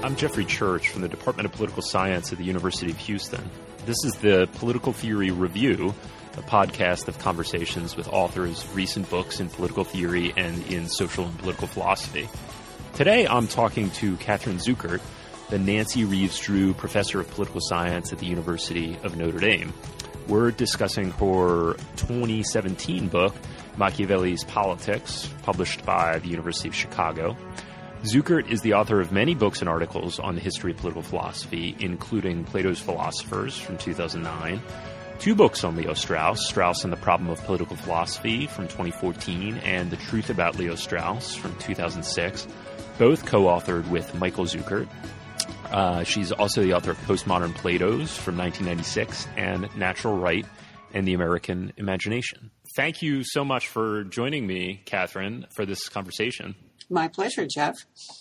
I'm Jeffrey Church from the Department of Political Science at the University of Houston. This is the Political Theory Review, a podcast of conversations with authors of recent books in political theory and in social and political philosophy. Today, I'm talking to Kathryn Zuckert, the Nancy Reeves Drew Professor of Political Science at the University of Notre Dame. We're discussing her 2017 book, Machiavelli's Politics, published by the University of Chicago. Zuckert is the author of many books and articles on the history of political philosophy, including Plato's Philosophers from 2009, 2 books on Leo Strauss, Strauss and the Problem of Political Philosophy from 2014, and The Truth About Leo Strauss from 2006, both co-authored with Michael Zuckert. She's also the author of Postmodern Platos from 1996 and Natural Right and the American Imagination. Thank you so much for joining me, Kathryn, for this conversation. My pleasure, Jeff.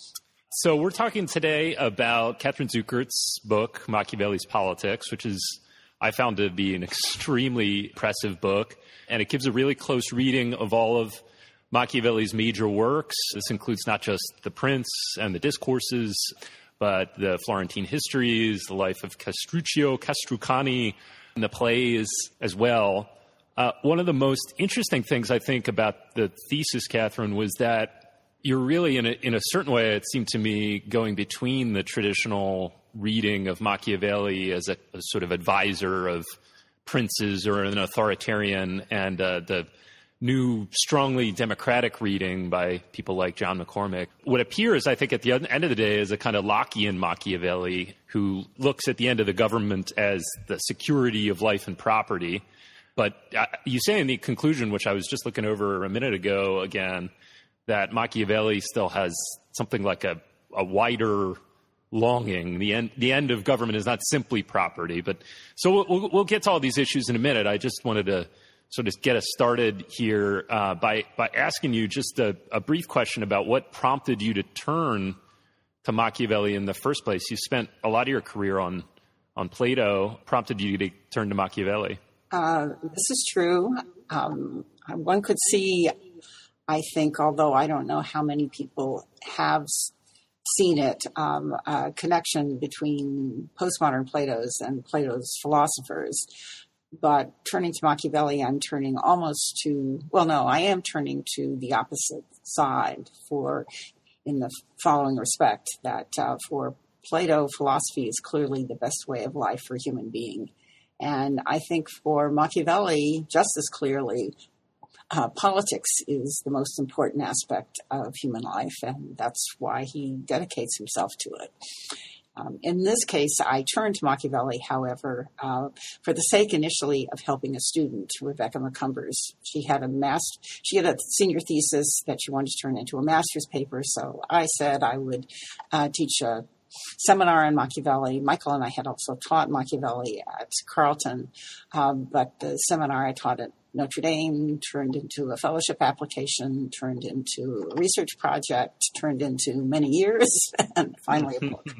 So we're talking today about Kathryn Zuckert's book, Machiavelli's Politics, which is, I found to be an extremely impressive book, and it gives a really close reading of all of Machiavelli's major works. This includes not just The Prince and the Discourses, but the Florentine Histories, the life of Castrucani, and the plays as well. One of the most interesting things I think about the thesis, Kathryn, was that you're really, in a certain way, it seemed to me, going between the traditional reading of Machiavelli as a sort of advisor of princes or an authoritarian and the new, strongly democratic reading by people like John McCormack. What appears, I think, at the end of the day is a kind of Lockean Machiavelli who looks at the end of the government as the security of life and property. But you say in the conclusion, which I was just looking over a minute ago again, that Machiavelli still has something like a wider longing. The end of government is not simply property. But so we'll get to all these issues in a minute. I just wanted to sort of get us started here by asking you just a brief question about what prompted you to turn to Machiavelli in the first place. You spent a lot of your career on Plato. Prompted you to turn to Machiavelli? This is true. One could see, I think, although I don't know how many people have seen it, a connection between postmodern Plato's and Plato's philosophers. But turning to Machiavelli, I am turning to the opposite side in the following respect, that for Plato, philosophy is clearly the best way of life for a human being. And I think for Machiavelli, just as clearly, politics is the most important aspect of human life, and that's why he dedicates himself to it. In this case, I turned to Machiavelli, however, for the sake initially of helping a student, Rebecca McCumbers. She had a senior thesis that she wanted to turn into a master's paper, so I said I would teach a seminar on Machiavelli. Michael and I had also taught Machiavelli at Carleton, but the seminar I taught at Notre Dame turned into a fellowship application, turned into a research project, turned into many years, and finally a book.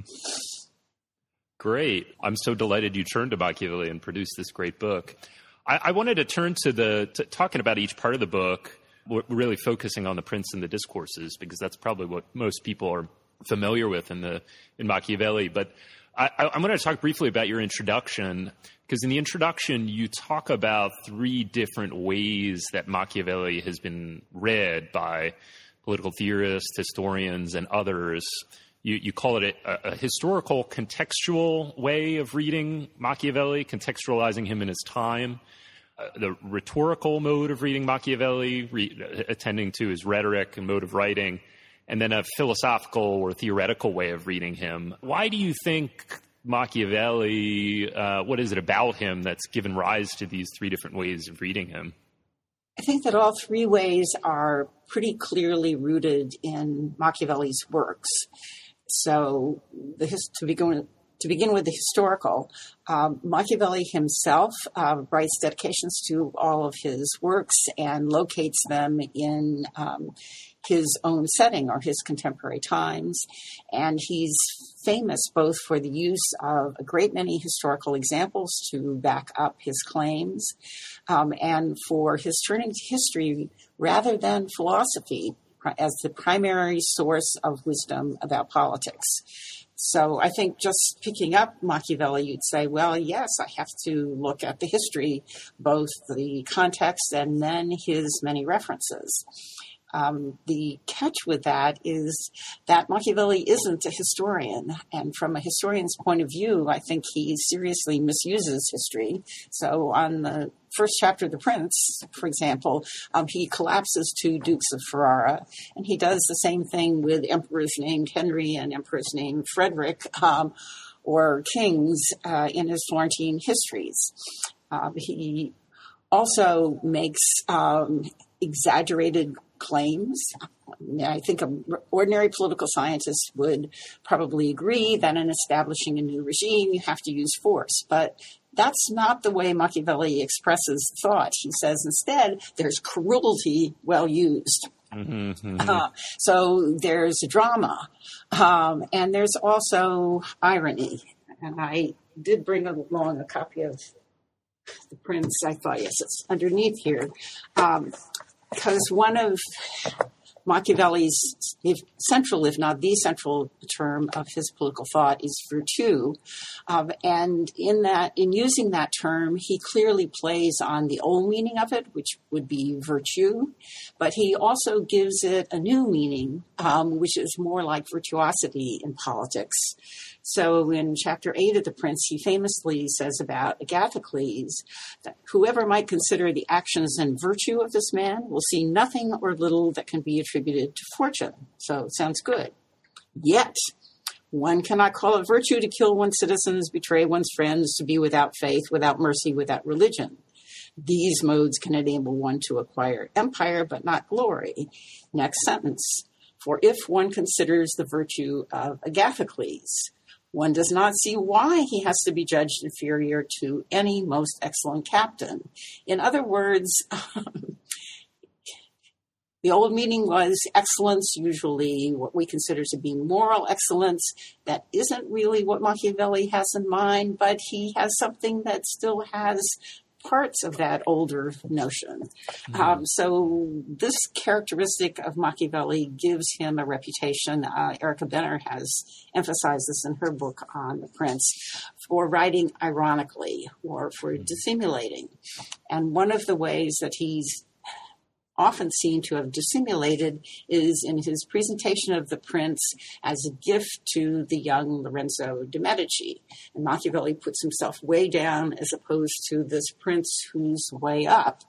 Great. I'm so delighted you turned to Machiavelli and produced this great book. I wanted to turn to talking about each part of the book, really focusing on the Prince and the Discourses, because that's probably what most people are familiar with in Machiavelli. But I'm going to talk briefly about your introduction, because in the introduction you talk about 3 different ways that Machiavelli has been read by political theorists, historians, and others. You call it a historical contextual way of reading Machiavelli, contextualizing him in his time, the rhetorical mode of reading Machiavelli, attending to his rhetoric and mode of writing, and then a philosophical or theoretical way of reading him. Why do you think Machiavelli, what is it about him that's given rise to these 3 different ways of reading him? I think that all 3 ways are pretty clearly rooted in Machiavelli's works. So to begin with the historical, Machiavelli himself writes dedications to all of his works and locates them in his own setting or his contemporary times. And he's famous both for the use of a great many historical examples to back up his claims, and for his turning to history rather than philosophy as the primary source of wisdom about politics. So I think just picking up Machiavelli, you'd say, well, yes, I have to look at the history, both the context and then his many references. The catch with that is that Machiavelli isn't a historian. And from a historian's point of view, I think he seriously misuses history. So on the first chapter of The Prince, for example, he collapses two dukes of Ferrara. And he does the same thing with emperors named Henry and emperors named Frederick, or kings in his Florentine histories. He also makes exaggerated claims. I think an ordinary political scientist would probably agree that in establishing a new regime, you have to use force. But that's not the way Machiavelli expresses thought. He says instead, there's cruelty well used. So there's drama. And there's also irony. And I did bring along a copy of The Prince. I thought, yes, it's underneath here. Because one of Machiavelli's central, if not the central term of his political thought is virtue. And in using that term, he clearly plays on the old meaning of it, which would be virtue. But he also gives it a new meaning, which is more like virtuosity in politics. So in chapter 8 of The Prince, he famously says about Agathocles that whoever might consider the actions and virtue of this man will see nothing or little that can be attributed to fortune. So it sounds good. Yet, one cannot call it virtue to kill one's citizens, betray one's friends, to be without faith, without mercy, without religion. These modes can enable one to acquire empire, but not glory. Next sentence. For if one considers the virtue of Agathocles, one does not see why he has to be judged inferior to any most excellent captain. In other words, the old meaning was excellence, usually what we consider to be moral excellence. That isn't really what Machiavelli has in mind, but he has something that still has parts of that older notion. So this characteristic of Machiavelli gives him a reputation. Erica Benner has emphasized this in her book on The Prince, for writing ironically or for dissimulating. And one of the ways that he's often seen to have dissimulated is in his presentation of the Prince as a gift to the young Lorenzo de' Medici. And Machiavelli puts himself way down as opposed to this prince who's way up.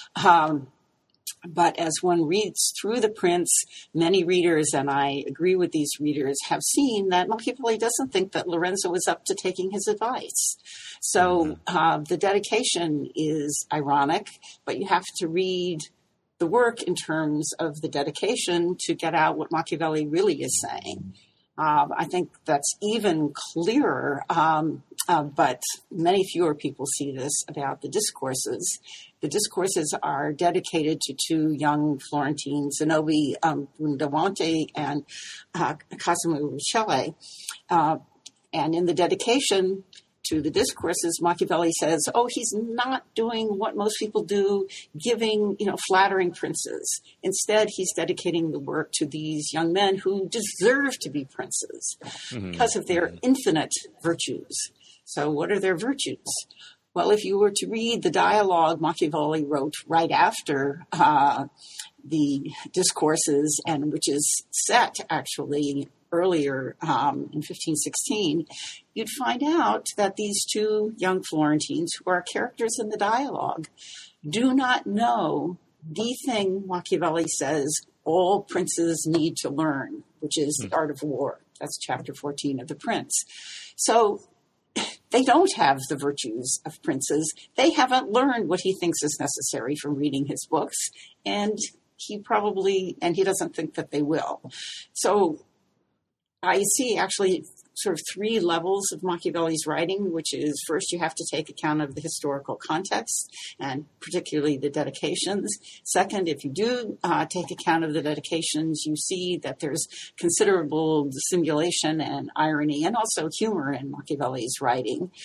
But as one reads through the Prince, many readers, and I agree with these readers, have seen that Machiavelli doesn't think that Lorenzo is up to taking his advice. So the dedication is ironic, but you have to read the work in terms of the dedication to get out what Machiavelli really is saying. I think that's even clearer, but many fewer people see this about the discourses. The discourses are dedicated to two young Florentines, Zanobi Buondelmonte and Cosimo Rucellai. And in the dedication to the discourses, Machiavelli says, he's not doing what most people do, giving, flattering princes. Instead, he's dedicating the work to these young men who deserve to be princes because of their infinite virtues. So what are their virtues? Well, if you were to read the dialogue Machiavelli wrote right after the discourses, and which is set actually earlier in 1516, you'd find out that these two young Florentines, who are characters in the dialogue, do not know the thing Machiavelli says all princes need to learn, which is the art of war. That's chapter 14 of The Prince. So they don't have the virtues of princes. They haven't learned what he thinks is necessary from reading his books, and he doesn't think that they will. So I see actually sort of three levels of Machiavelli's writing, which is first you have to take account of the historical context and particularly the dedications. Second, if you do take account of the dedications, you see that there's considerable dissimulation and irony and also humor in Machiavelli's writing.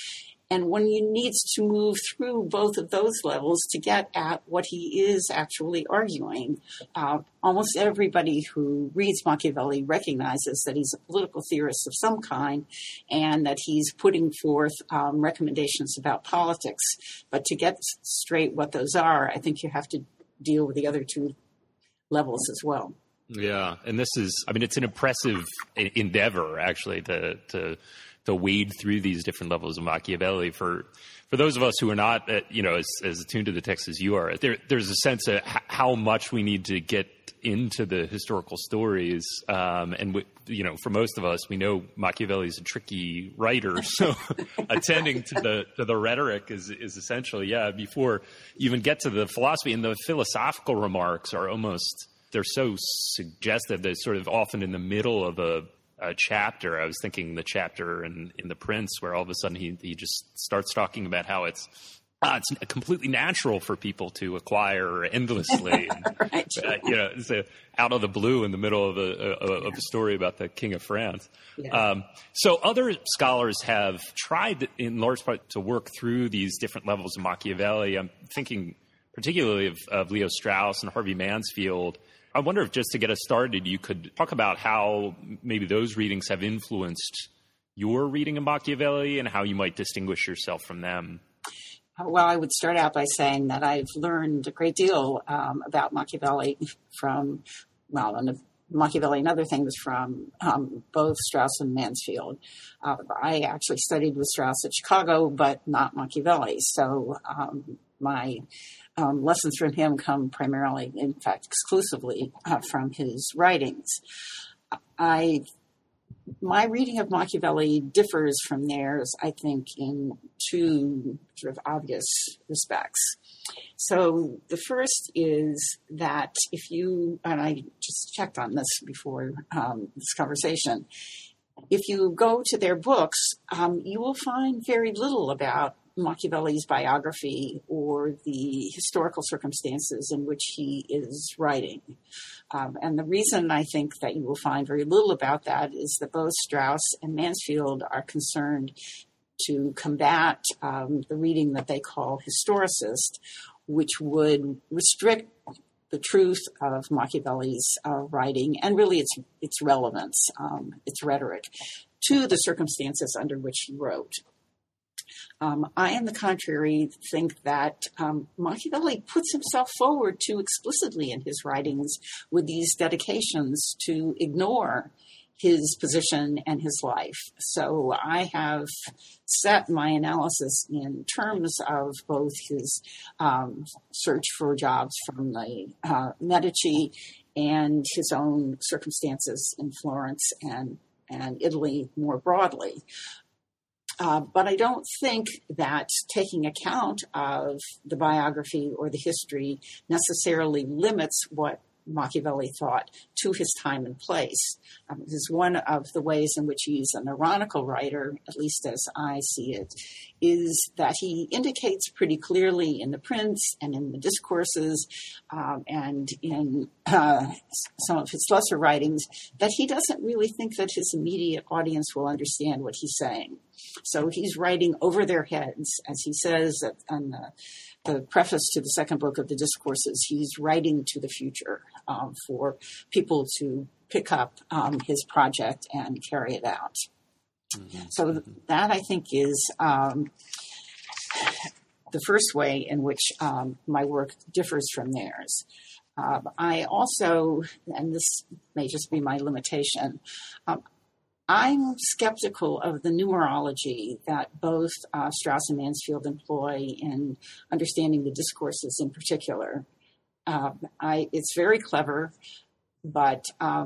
And one needs to move through both of those levels to get at what he is actually arguing. Almost everybody who reads Machiavelli recognizes that he's a political theorist of some kind and that he's putting forth recommendations about politics. But to get straight what those are, I think you have to deal with the other two levels as well. Yeah, and this is, I mean, it's an impressive endeavor, actually, to wade through these different levels of Machiavelli. For those of us who are not, as attuned to the text as you are, there's a sense of how much we need to get into the historical stories. For most of us, we know Machiavelli is a tricky writer, so attending to the rhetoric is essential. Yeah, before you even get to the philosophy, and the philosophical remarks are almost, they're so suggestive. They're sort of often in the middle of a chapter. I was thinking the chapter in The Prince, where all of a sudden he just starts talking about how it's completely natural for people to acquire endlessly. And, right. It's out of the blue in the middle of a story about the King of France. Yeah. So other scholars have tried, in large part, to work through these different levels of Machiavelli. I'm thinking particularly of Leo Strauss and Harvey Mansfield. I wonder if, just to get us started, you could talk about how maybe those readings have influenced your reading of Machiavelli and how you might distinguish yourself from them. Well, I would start out by saying that I've learned a great deal about Machiavelli Machiavelli and other things from both Strauss and Mansfield. I actually studied with Strauss at Chicago, but not Machiavelli. So my lessons from him come primarily, in fact, exclusively from his writings. My reading of Machiavelli differs from theirs, I think, in two sort of obvious respects. So the first is that and I just checked on this before this conversation, if you go to their books, you will find very little about Machiavelli's biography or the historical circumstances in which he is writing. And the reason I think that you will find very little about that is that both Strauss and Mansfield are concerned to combat the reading that they call historicist, which would restrict the truth of Machiavelli's writing and really its relevance, its rhetoric, to the circumstances under which he wrote. I, on the contrary, think that Machiavelli puts himself forward too explicitly in his writings with these dedications to ignore his position and his life. So I have set my analysis in terms of both his search for jobs from the Medici and his own circumstances in Florence and Italy more broadly. But I don't think that taking account of the biography or the history necessarily limits what Machiavelli thought to his time and place. This is one of the ways in which he's an ironical writer, at least as I see it, is that he indicates pretty clearly in The Prince and in the discourses and in some of his lesser writings that he doesn't really think that his immediate audience will understand what he's saying. So he's writing over their heads, as he says on the preface to the second book of the Discourses. He's writing to the future for people to pick up his project and carry it out. Mm-hmm. So that, I think, is the first way in which my work differs from theirs. I also, and this may just be my limitation, I'm skeptical of the numerology that both Strauss and Mansfield employ in understanding the discourses in particular. It's very clever, but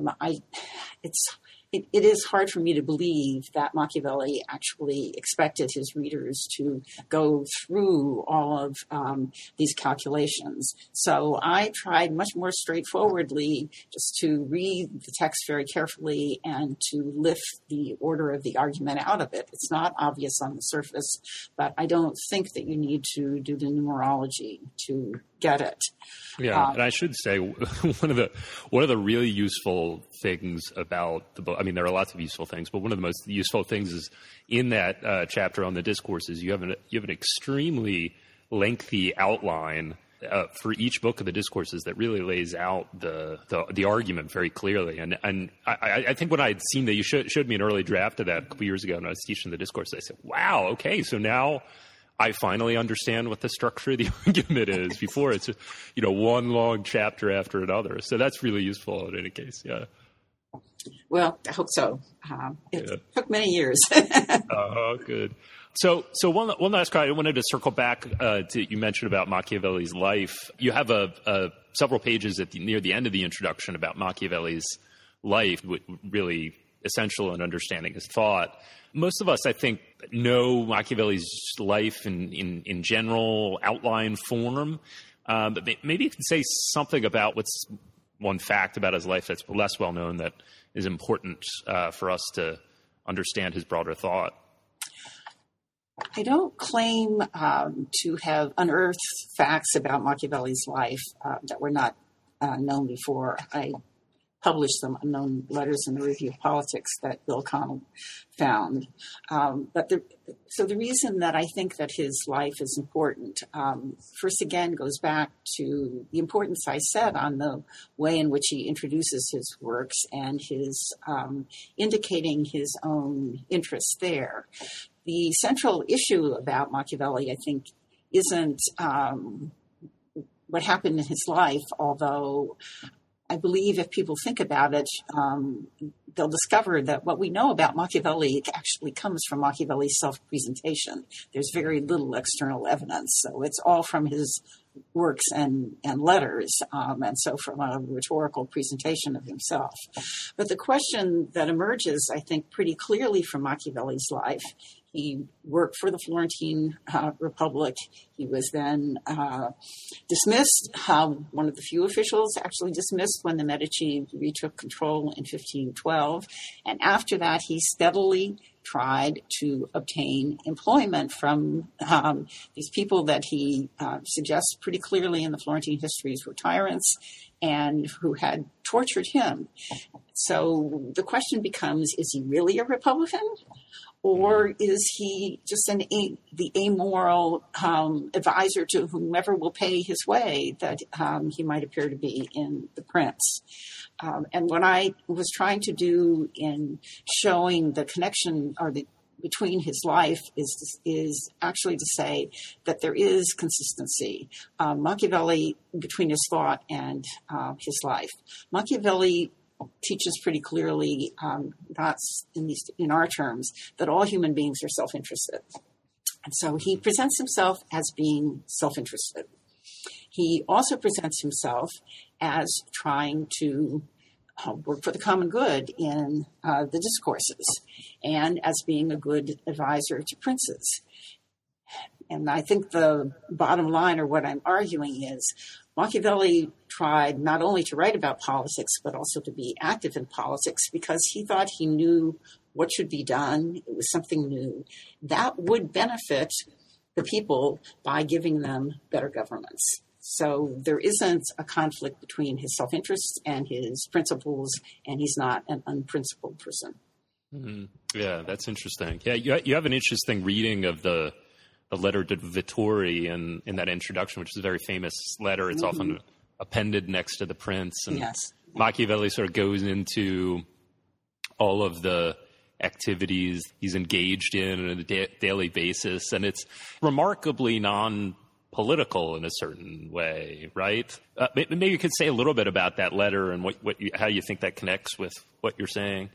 it is hard for me to believe that Machiavelli actually expected his readers to go through all of these calculations. So I tried much more straightforwardly just to read the text very carefully and to lift the order of the argument out of it. It's not obvious on the surface, but I don't think that you need to do the numerology to get it. Yeah, and I should say one of the really useful things about the book. mean, there are lots of useful things, but one of the most useful things is in that chapter on the discourses, you have an extremely lengthy outline for each book of the discourses that really lays out the argument very clearly. And I think when I had seen that you showed me an early draft of that a couple years ago when I was teaching the discourse, I said, wow, okay, so now I finally understand what the structure of the argument is. Before it's, one long chapter after another. So that's really useful in any case, yeah. Well, I hope so. It took many years. Oh, good. So one last question. I wanted to circle back to you mentioned about Machiavelli's life. You have several pages near the end of the introduction about Machiavelli's life, really essential in understanding his thought. Most of us, I think, know Machiavelli's life in general outline form, but maybe you can say something about what's one fact about his life that's less well known that is important for us to understand his broader thought. I don't claim to have unearthed facts about Machiavelli's life that were not known before. I published some unknown letters in the Review of Politics that Bill Connell found. So the reason that I think that his life is important, first again, goes back to the importance I set on the way in which he introduces his works and his indicating his own interest there. The central issue about Machiavelli, I think, isn't what happened in his life, although I believe if people think about it, they'll discover that what we know about Machiavelli actually comes from Machiavelli's self-presentation. There's very little external evidence, so it's all from his works and letters, and so from a rhetorical presentation of himself. But the question that emerges, I think, pretty clearly from Machiavelli's life, he worked for the Florentine Republic. He was then dismissed, one of the few officials actually dismissed when the Medici retook control in 1512. And after that, he steadily tried to obtain employment from these people that he suggests pretty clearly in the Florentine histories were tyrants and who had tortured him. So the question becomes, is he really a Republican? Or is he just the amoral advisor to whomever will pay his way that he might appear to be in The Prince? And what I was trying to do in showing the connection between his life is actually to say that there is consistency. Machiavelli, between his thought and his life. Machiavelli teaches pretty clearly, not in our terms, that all human beings are self-interested. And so he presents himself as being self-interested. He also presents himself as trying to work for the common good in the discourses and as being a good advisor to princes. And I think the bottom line, or what I'm arguing, is Machiavelli tried not only to write about politics, but also to be active in politics because he thought he knew what should be done. It was something new that would benefit the people by giving them better governments. So there isn't a conflict between his self-interest and his principles, and he's not an unprincipled person. Mm-hmm. Yeah, that's interesting. Yeah, you have an interesting reading of the letter to Vittori in that introduction, which is a very famous letter. It's often appended next to The Prince. And yes. Machiavelli sort of goes into all of the activities he's engaged in on a daily basis. And it's remarkably non-political in a certain way, right? Maybe you could say a little bit about that letter and how you think that connects with what you're saying.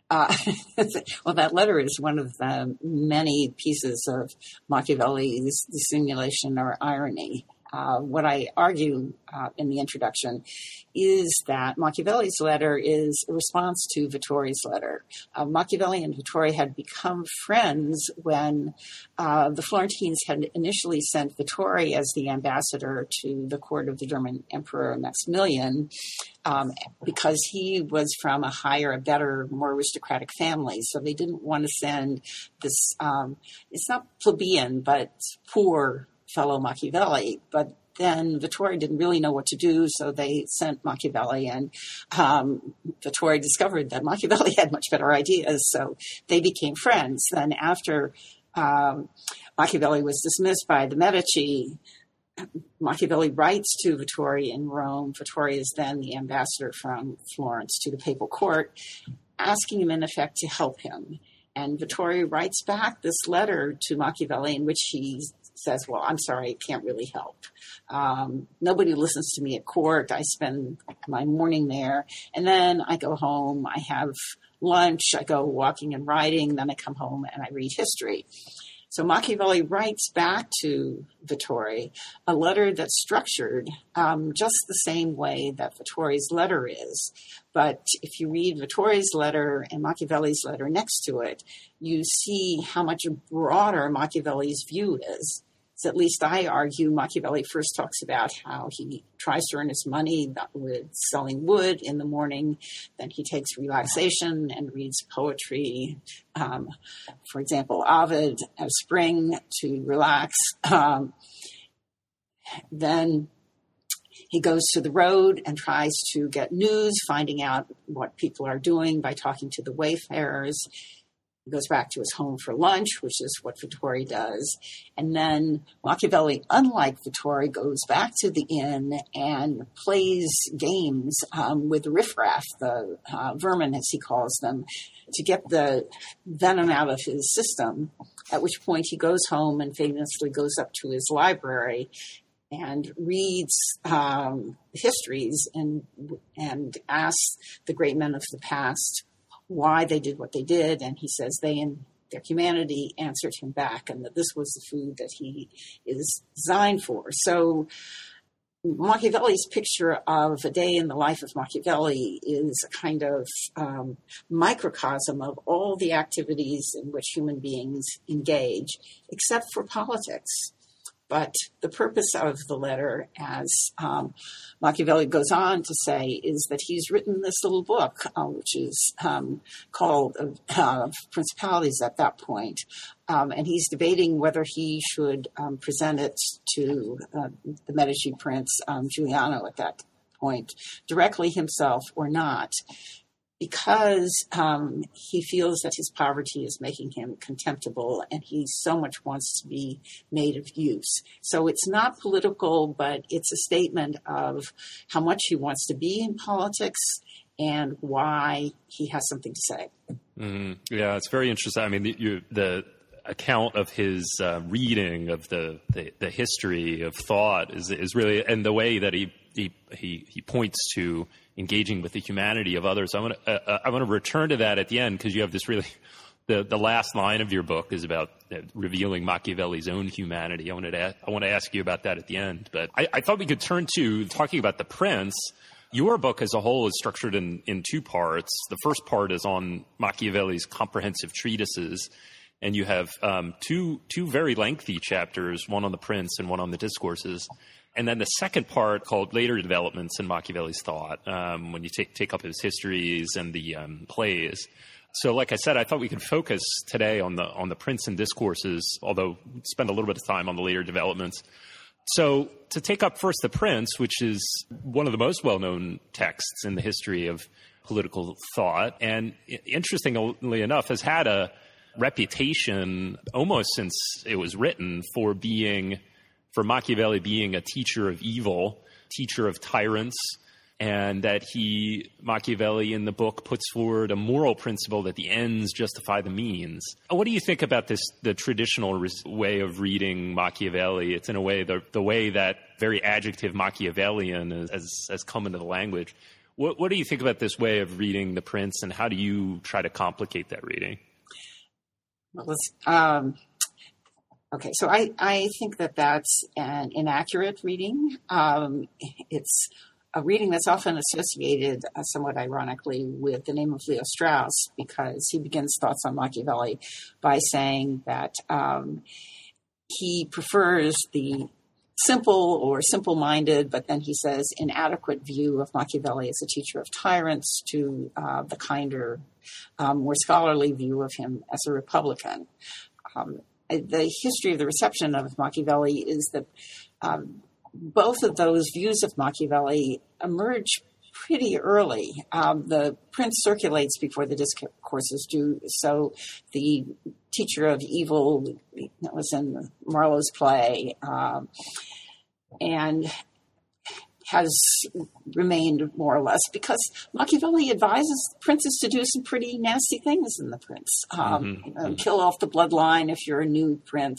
Well, that letter is one of the many pieces of Machiavelli's dissimulation or irony. What I argue in the introduction is that Machiavelli's letter is a response to Vittori's letter. Machiavelli and Vittori had become friends when the Florentines had initially sent Vittori as the ambassador to the court of the German Emperor Maximilian because he was from a higher, better, more aristocratic family. So they didn't want to send this, it's not plebeian, but poor fellow Machiavelli, but then Vittori didn't really know what to do, so they sent Machiavelli, and Vittori discovered that Machiavelli had much better ideas, so they became friends. Then after Machiavelli was dismissed by the Medici, Machiavelli writes to Vittori in Rome. Vittori is then the ambassador from Florence to the papal court, asking him, in effect, to help him. And Vittori writes back this letter to Machiavelli in which he says, well, I'm sorry, I can't really help. Nobody listens to me at court. I spend my morning there. And then I go home, I have lunch, I go walking and riding, then I come home and I read history. So Machiavelli writes back to Vittori a letter that's structured just the same way that Vittori's letter is. But if you read Vittori's letter and Machiavelli's letter next to it, you see how much broader Machiavelli's view is. So at least I argue Machiavelli first talks about how he tries to earn his money with selling wood in the morning. Then he takes relaxation and reads poetry. For example, Ovid of Spring to relax. Then he goes to the road and tries to get news, finding out what people are doing by talking to the wayfarers. He goes back to his home for lunch, which is what Vittori does. And then Machiavelli, unlike Vittori, goes back to the inn and plays games with the riffraff, the vermin, as he calls them, to get the venom out of his system, at which point he goes home and famously goes up to his library and reads histories and asks the great men of the past why they did what they did, and he says they in their humanity answered him back, and that this was the food that he is designed for. So Machiavelli's picture of a day in the life of Machiavelli is a kind of microcosm of all the activities in which human beings engage, except for politics. But the purpose of the letter, as Machiavelli goes on to say, is that he's written this little book, which is called Principalities at that point. And he's debating whether he should present it to the Medici prince, Giuliano, at that point, directly himself or not, because he feels that his poverty is making him contemptible and he so much wants to be made of use. So it's not political, but it's a statement of how much he wants to be in politics and why he has something to say. Mm-hmm. Yeah, it's very interesting. I mean, the account of his reading of the history of thought is really, and the way that he points to engaging with the humanity of others. I want to return to that at the end, because you have this really, the last line of your book is about revealing Machiavelli's own humanity. I want to ask you about that at the end, but I thought we could turn to talking about The Prince. Your book as a whole is structured in two parts. The first part is on Machiavelli's comprehensive treatises, and you have two very lengthy chapters, one on The Prince and one on the Discourses. And then the second part, called Later Developments in Machiavelli's Thought, when you take up his histories and the plays. So like I said, I thought we could focus today on the Prince and Discourses, although spend a little bit of time on the later developments. So to take up first The Prince, which is one of the most well-known texts in the history of political thought, and interestingly enough, has had a reputation almost since it was written for Machiavelli being a teacher of evil, teacher of tyrants, and that Machiavelli in the book puts forward a moral principle that the ends justify the means. What do you think about the traditional way of reading Machiavelli? It's in a way the way that very adjective Machiavellian has come into the language. What do you think about this way of reading The Prince, and how do you try to complicate that reading? Well, okay, so I think that that's an inaccurate reading. It's a reading that's often associated, somewhat ironically, with the name of Leo Strauss, because he begins thoughts on Machiavelli by saying that he prefers the simple or simple-minded, but then he says inadequate view of Machiavelli as a teacher of tyrants to the kinder, more scholarly view of him as a Republican. The history of the reception of Machiavelli is that both of those views of Machiavelli emerge pretty early. The Prince circulates before the discourses do. So the teacher of evil that was in Marlowe's play and has remained more or less because Machiavelli advises princes to do some pretty nasty things in The Prince. Kill off the bloodline if you're a new prince.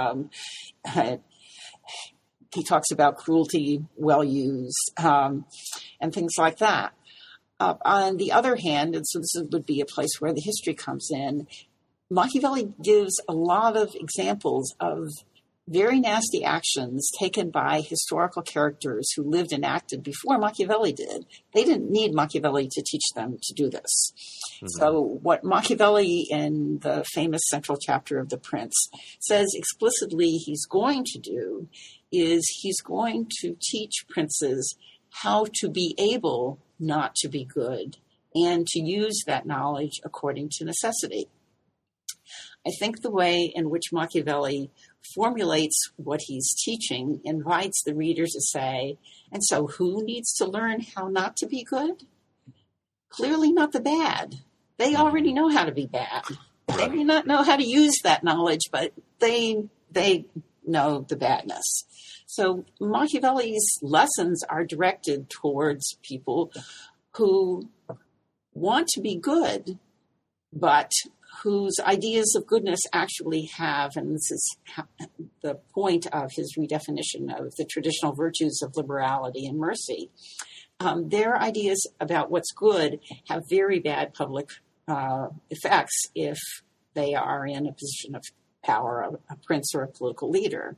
He talks about cruelty well used and things like that. On the other hand, and so this would be a place where the history comes in, Machiavelli gives a lot of examples of very nasty actions taken by historical characters who lived and acted before Machiavelli did. They didn't need Machiavelli to teach them to do this. So what Machiavelli in the famous central chapter of The Prince says explicitly he's going to do is he's going to teach princes how to be able not to be good and to use that knowledge according to necessity. I think the way in which Machiavelli formulates what he's teaching invites the reader to say, and so who needs to learn how not to be good? Clearly not the bad. They already know how to be bad. They may not know how to use that knowledge, but they know the badness. So Machiavelli's lessons are directed towards people who want to be good, but whose ideas of goodness actually have, and this is the point of his redefinition of the traditional virtues of liberality and mercy, their ideas about what's good have very bad public effects if they are in a position of power, a prince or a political leader.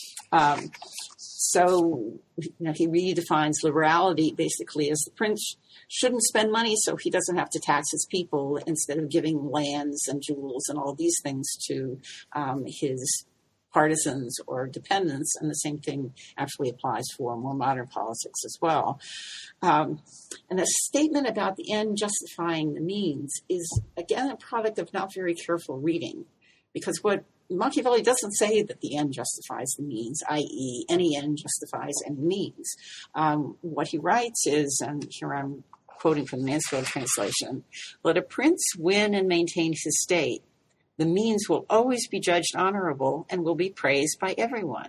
So he redefines liberality basically as the prince shouldn't spend money so he doesn't have to tax his people instead of giving lands and jewels and all these things to his partisans or dependents. And the same thing actually applies for more modern politics as well. And the statement about the end justifying the means is, again, a product of not very careful reading, because what Machiavelli doesn't say that the end justifies the means, i.e. any end justifies any means. What he writes is, and here I'm quoting from the Mansfield translation, let a prince win and maintain his state. The means will always be judged honorable and will be praised by everyone.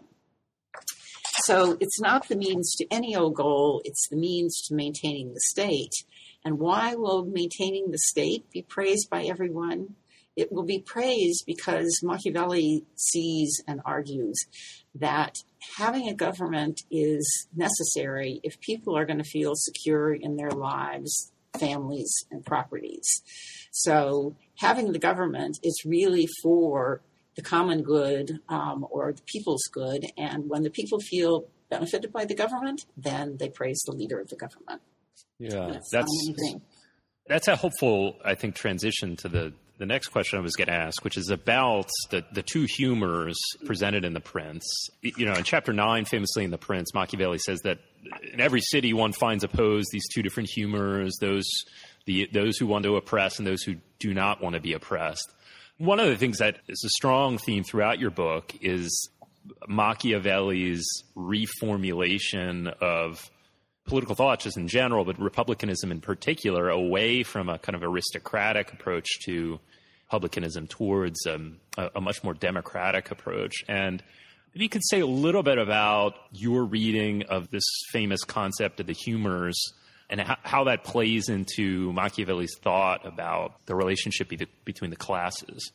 So it's not the means to any old goal, it's the means to maintaining the state. And why will maintaining the state be praised by everyone? It will be praised because Machiavelli sees and argues that having a government is necessary if people are going to feel secure in their lives, families, and properties. So having the government is really for the common good or the people's good. And when the people feel benefited by the government, then they praise the leader of the government. Yeah, that's a helpful, I think, transition to the next question I was going to ask, which is about the two humors presented in The Prince. In Chapter 9, famously in The Prince, Machiavelli says that in every city one finds opposed these two different humors, those who want to oppress and those who do not want to be oppressed. One of the things that is a strong theme throughout your book is Machiavelli's reformulation of political thought just in general, but republicanism in particular, away from a kind of aristocratic approach to republicanism towards a much more democratic approach. And maybe you could say a little bit about your reading of this famous concept of the humors and how that plays into Machiavelli's thought about the relationship between the classes.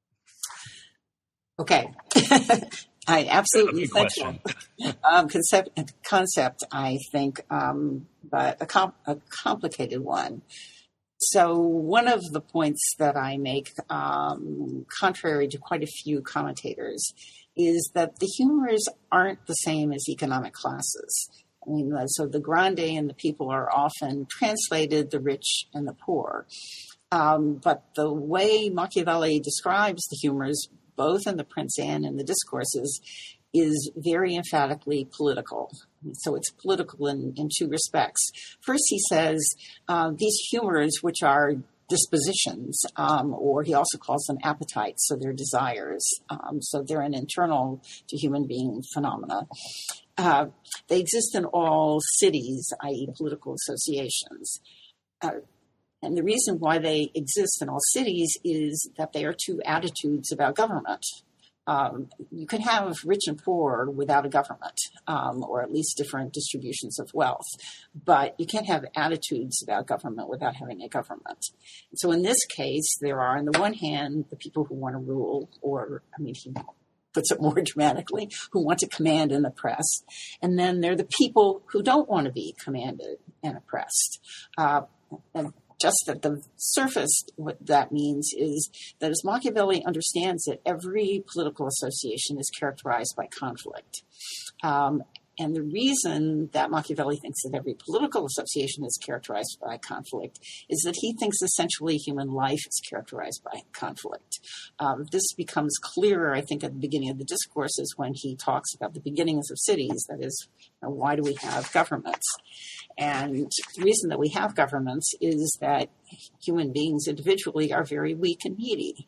Okay. I absolutely essential concept, I think, but a complicated one. So one of the points that I make, contrary to quite a few commentators, is that the humors aren't the same as economic classes. I mean, so the grande and the people are often translated the rich and the poor. But the way Machiavelli describes the humors, both in The Prince and in the discourses, is very emphatically political. So it's political in two respects. First, he says these humors, which are dispositions, or he also calls them appetites, so they're desires. So they're an internal to human being phenomena. they exist in all cities, i.e. political associations. And the reason why they exist in all cities is that they are two attitudes about government. You can have rich and poor without a government, or at least different distributions of wealth. But you can't have attitudes about government without having a government. So in this case, there are, on the one hand, the people who want to rule, he puts it more dramatically, who want to command and oppress. And then there are the people who don't want to be commanded and oppressed. And just at the surface, what that means is that as Machiavelli understands it, every political association is characterized by conflict. And the reason that Machiavelli thinks that every political association is characterized by conflict is that he thinks essentially human life is characterized by conflict. This becomes clearer, I think, at the beginning of the discourses when he talks about the beginnings of cities, that is, why do we have governments? And the reason that we have governments is that human beings individually are very weak and needy.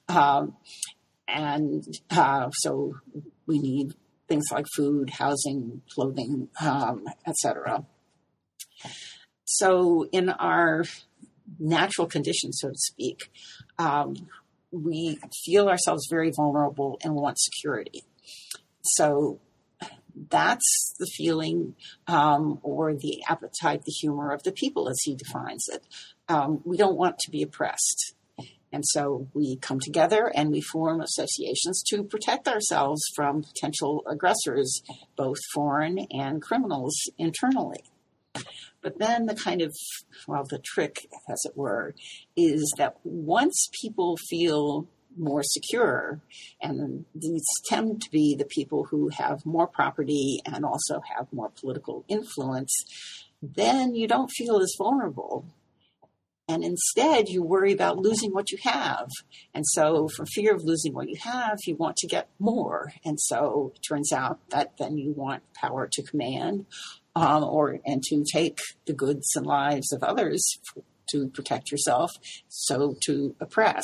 So we need things like food, housing, clothing, etc. So in our natural condition, so to speak, we feel ourselves very vulnerable and want security. So that's the feeling or the appetite, the humor of the people as he defines it. We don't want to be oppressed. And so we come together and we form associations to protect ourselves from potential aggressors, both foreign and criminals internally. But then the trick, as it were, is that once people feel more secure, and these tend to be the people who have more property and also have more political influence, then you don't feel as vulnerable. And instead, you worry about losing what you have. And so for fear of losing what you have, you want to get more. And so it turns out that then you want power to command and to take the goods and lives of others to protect yourself, so to oppress.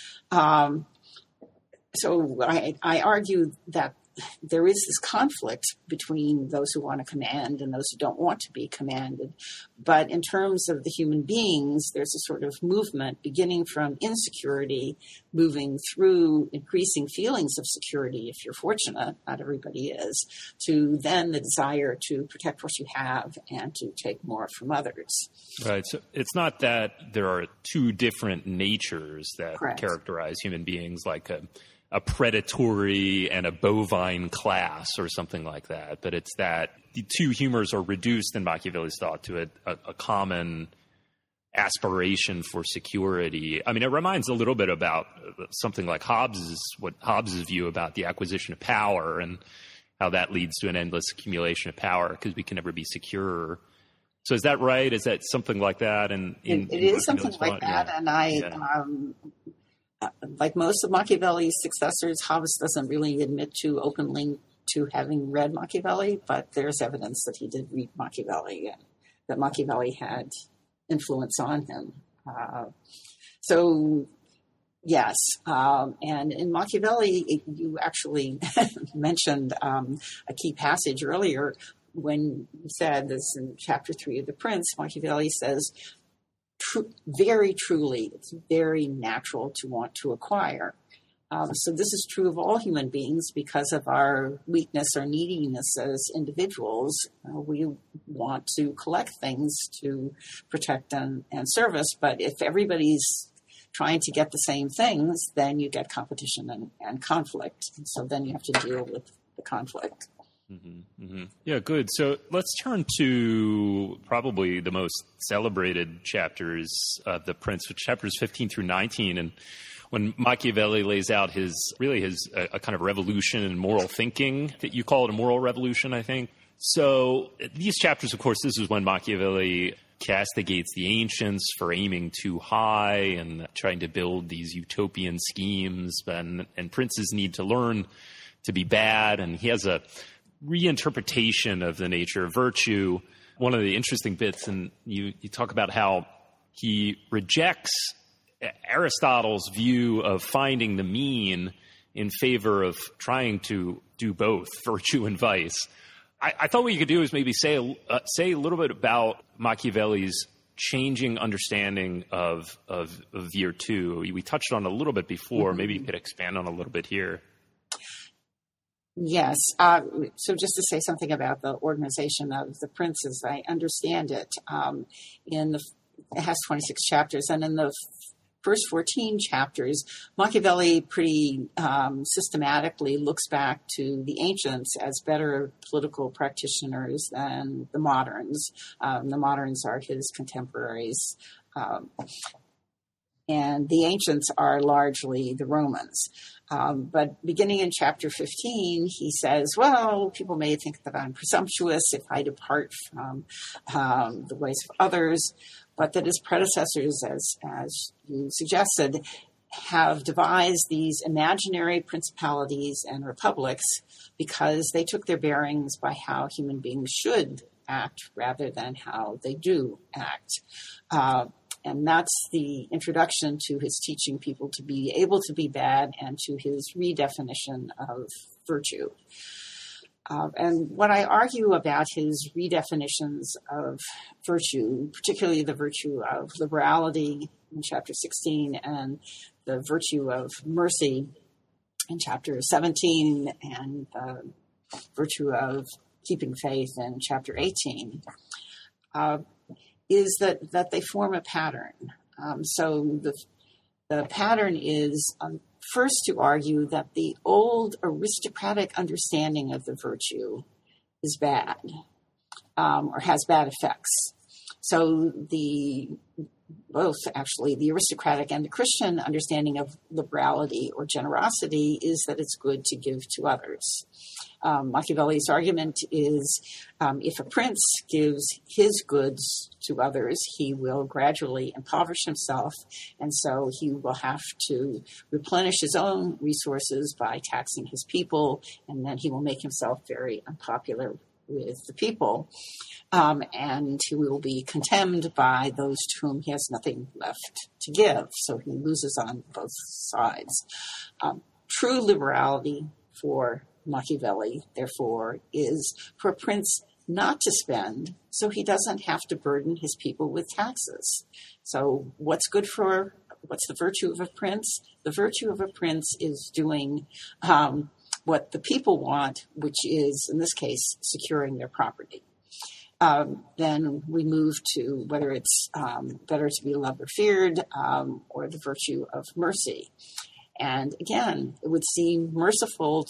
So I argue that there is this conflict between those who want to command and those who don't want to be commanded. But in terms of the human beings, there's a sort of movement beginning from insecurity, moving through increasing feelings of security, if you're fortunate, not everybody is, to then the desire to protect what you have and to take more from others. Right. So it's not that there are two different natures that Correct. Characterize human beings, like a predatory and a bovine class or something like that. But it's that the two humors are reduced in Machiavelli's thought to a common aspiration for security. I mean, it reminds a little bit about something like Hobbes's view about the acquisition of power and how that leads to an endless accumulation of power because we can never be secure. So is that right? Is that something like that? And it is something like that. Yeah. And like most of Machiavelli's successors, Hobbes doesn't really admit to openly to having read Machiavelli, but there's evidence that he did read Machiavelli and that Machiavelli had influence on him. So, yes. And in Machiavelli, you actually mentioned a key passage earlier when you said this in chapter 3 of The Prince. Machiavelli says, very truly, it's very natural to want to acquire. So this is true of all human beings because of our weakness or neediness as individuals. We want to collect things to protect and service, but if everybody's trying to get the same things, then you get competition and conflict. And so then you have to deal with the conflict. Mm-hmm, mm-hmm. Yeah, good. So let's turn to probably the most celebrated chapters of The Prince, chapters 15 through 19. And when Machiavelli lays out his a kind of revolution in moral thinking, that you call it a moral revolution, I think. So these chapters, of course, this is when Machiavelli castigates the ancients for aiming too high and trying to build these utopian schemes. And princes need to learn to be bad. And he has a reinterpretation of the nature of virtue. One of the interesting bits, and you talk about how he rejects Aristotle's view of finding the mean in favor of trying to do both virtue and vice. I thought what you could do is maybe say a little bit about Machiavelli's changing understanding of virtù. We touched on it a little bit before. Mm-hmm. Maybe you could expand on a little bit here. Yes. So just to say something about the organization of the princes, I understand it. It has 26 chapters, and in the first 14 chapters, Machiavelli pretty systematically looks back to the ancients as better political practitioners than the moderns. The moderns are his contemporaries. And the ancients are largely the Romans. But beginning in chapter 15, he says, well, people may think that I'm presumptuous if I depart from the ways of others, but that his predecessors, as you suggested, have devised these imaginary principalities and republics because they took their bearings by how human beings should act rather than how they do act. And that's the introduction to his teaching people to be able to be bad and to his redefinition of virtue. And what I argue about his redefinitions of virtue, particularly the virtue of liberality in chapter 16 and the virtue of mercy in chapter 17 and the virtue of keeping faith in chapter 18, is that they form a pattern. So the pattern is first to argue that the old aristocratic understanding of the virtue is bad or has bad effects. So both the aristocratic and the Christian understanding of liberality or generosity is that it's good to give to others. Machiavelli's argument is if a prince gives his goods to others, he will gradually impoverish himself, and so he will have to replenish his own resources by taxing his people, and then he will make himself very unpopular with the people, and he will be contemned by those to whom he has nothing left to give, so he loses on both sides. True liberality for Machiavelli, therefore, is for a prince not to spend so he doesn't have to burden his people with taxes. So what's the virtue of a prince? The virtue of a prince is doing what the people want, which is, in this case, securing their property. Then we move to whether it's better to be loved or feared, or the virtue of mercy. And again, it would seem merciful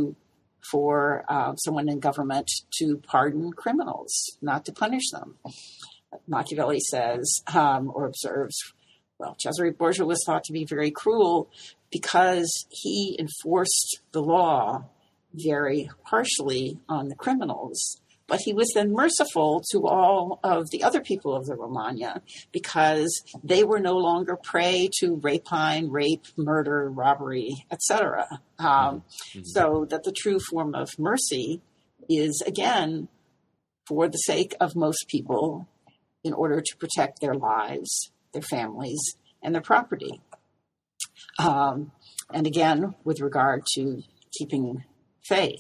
for someone in government to pardon criminals, not to punish them. Machiavelli says or observes, well, Cesare Borgia was thought to be very cruel because he enforced the law very harshly on the criminals. But he was then merciful to all of the other people of the Romagna because they were no longer prey to rapine, rape, murder, robbery, etc. So that the true form of mercy is, again, for the sake of most people in order to protect their lives, their families, and their property. And again, with regard to keeping faith.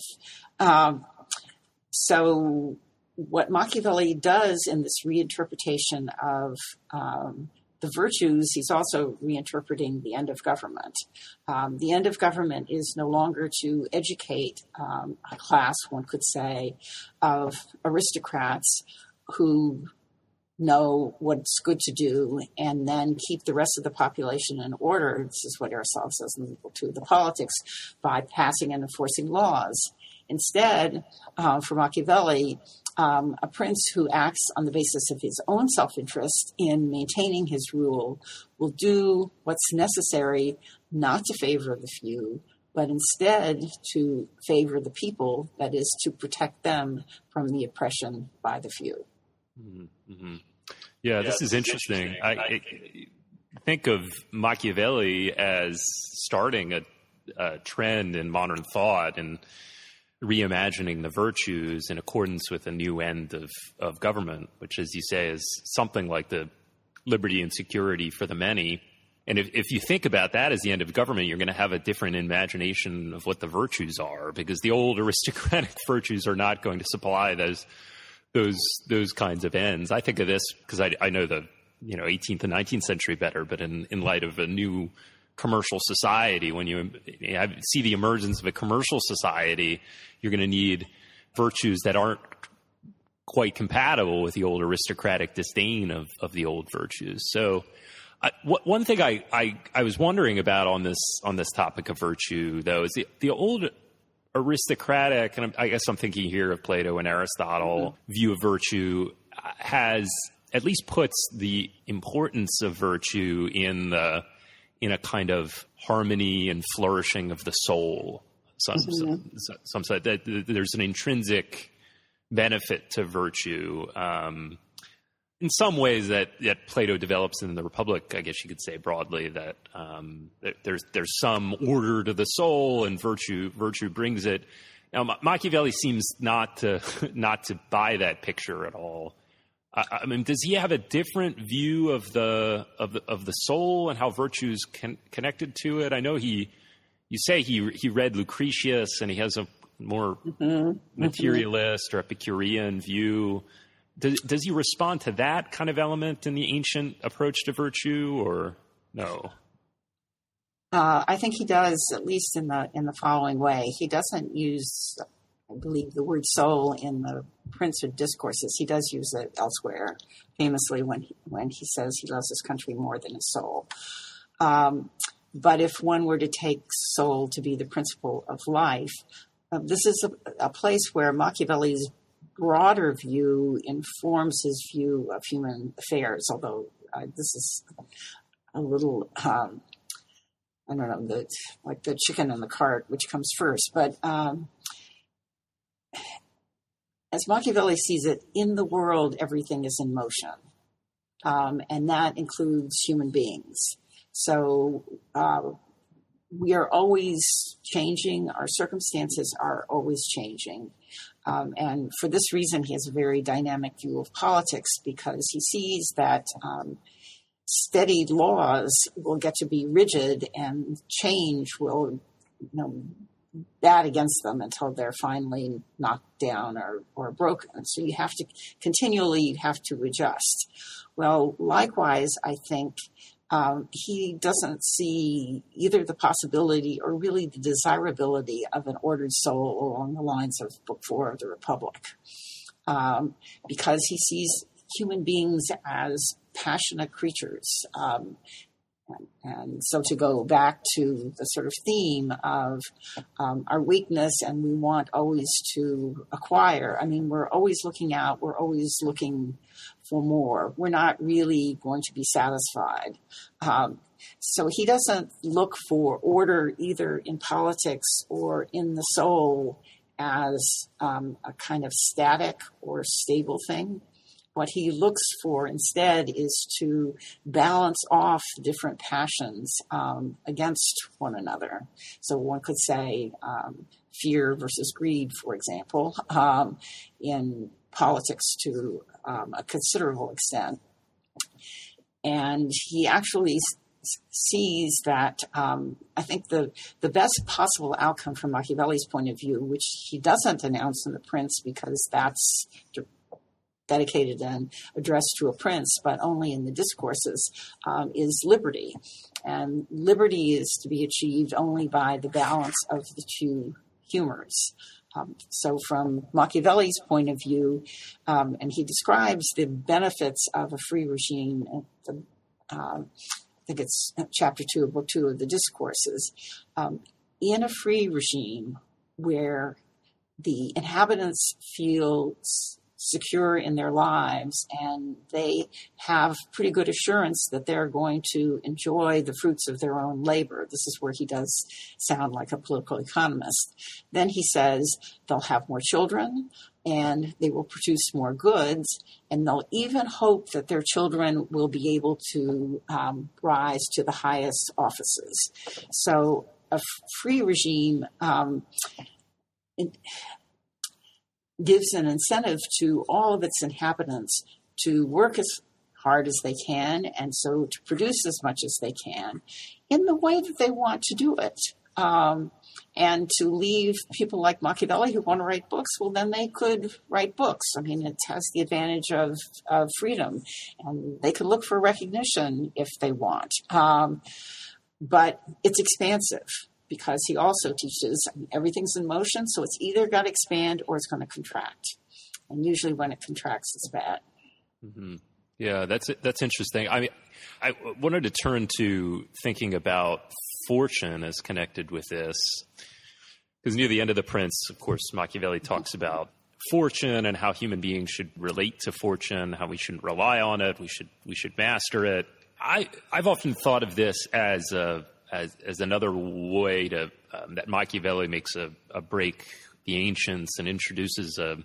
So what Machiavelli does in this reinterpretation of the virtues, he's also reinterpreting the end of government. The end of government is no longer to educate a class, one could say, of aristocrats who know what's good to do and then keep the rest of the population in order. This is what Aristotle says in the Politics, by passing and enforcing laws. Instead, for Machiavelli, a prince who acts on the basis of his own self-interest in maintaining his rule will do what's necessary not to favor the few, but instead to favor the people, that is, to protect them from the oppression by the few. Mm-hmm. Yeah, this is interesting. I think of Machiavelli as starting a trend in modern thought and reimagining the virtues in accordance with a new end of government, which, as you say, is something like the liberty and security for the many. And if you think about that as the end of government, you're going to have a different imagination of what the virtues are, because the old aristocratic virtues are not going to supply those kinds of ends. I think of this because I know the 18th and 19th century better, but in light of a new commercial society, when you see the emergence of a commercial society, you're going to need virtues that aren't quite compatible with the old aristocratic disdain of the old virtues. So one thing I was wondering about on this topic of virtue, though, is the old aristocratic, and I guess I'm thinking here of Plato and Aristotle, view of virtue has at least puts the importance of virtue in a kind of harmony and flourishing of the soul. Some said that there's an intrinsic benefit to virtue. In some ways that Plato develops in the Republic, I guess you could say broadly that there's some order to the soul, and virtue brings it. Now, Machiavelli seems not to buy that picture at all. I mean, does he have a different view of the soul and how virtue's connected to it? I know you say he read Lucretius, and he has a more materialist or Epicurean view. Does he respond to that kind of element in the ancient approach to virtue, or no? I think he does, at least in the following way. He doesn't use, I believe, the word soul in the Prince of Discourses. He does use it elsewhere, famously when he says he loves his country more than his soul. But if one were to take soul to be the principle of life, this is a place where Machiavelli's broader view informs his view of human affairs, although this is a little, I don't know, like the chicken and the cart, which comes first. But as Machiavelli sees it, in the world, everything is in motion, and that includes human beings. So we are always changing. Our circumstances are always changing. And for this reason, he has a very dynamic view of politics, because he sees that steady laws will get to be rigid, and change will, bat against them until they're finally knocked down or broken. So you have to continually adjust. Well, likewise, I think he doesn't see either the possibility or really the desirability of an ordered soul along the lines of Book 4 of the Republic, because he sees human beings as passionate creatures. And so to go back to the sort of theme of our weakness, and we want always to acquire. I mean, we're always looking out. We're always looking for more. We're not really going to be satisfied. So he doesn't look for order either in politics or in the soul as a kind of static or stable thing. What he looks for instead is to balance off different passions against one another. So one could say fear versus greed, for example, in politics to a considerable extent. And he actually sees that I think the best possible outcome from Machiavelli's point of view, which he doesn't announce in The Prince because that's dedicated and addressed to a prince, but only in the discourses, is liberty. And liberty is to be achieved only by the balance of the two humors. So from Machiavelli's point of view, and he describes the benefits of a free regime, I think it's chapter 2 of book 2 of the Discourses, in a free regime where the inhabitants feel secure in their lives, and they have pretty good assurance that they're going to enjoy the fruits of their own labor. This is where he does sound like a political economist. Then he says they'll have more children, and they will produce more goods, and they'll even hope that their children will be able to rise to the highest offices. So a free regime gives an incentive to all of its inhabitants to work as hard as they can, and so to produce as much as they can in the way that they want to do it. And to leave people like Machiavelli who want to write books, well, then they could write books. I mean, it has the advantage of freedom, and they could look for recognition if they want. But it's expansive because he also teaches everything's in motion, so it's either going to expand or it's going to contract. And usually when it contracts, it's bad. Mm-hmm. Yeah, that's interesting. I mean, I wanted to turn to thinking about fortune as connected with this, because near the end of The Prince, of course, Machiavelli talks about fortune and how human beings should relate to fortune, how we shouldn't rely on it, we should master it. I've often thought of this as another way to that Machiavelli makes a break the ancients and introduces a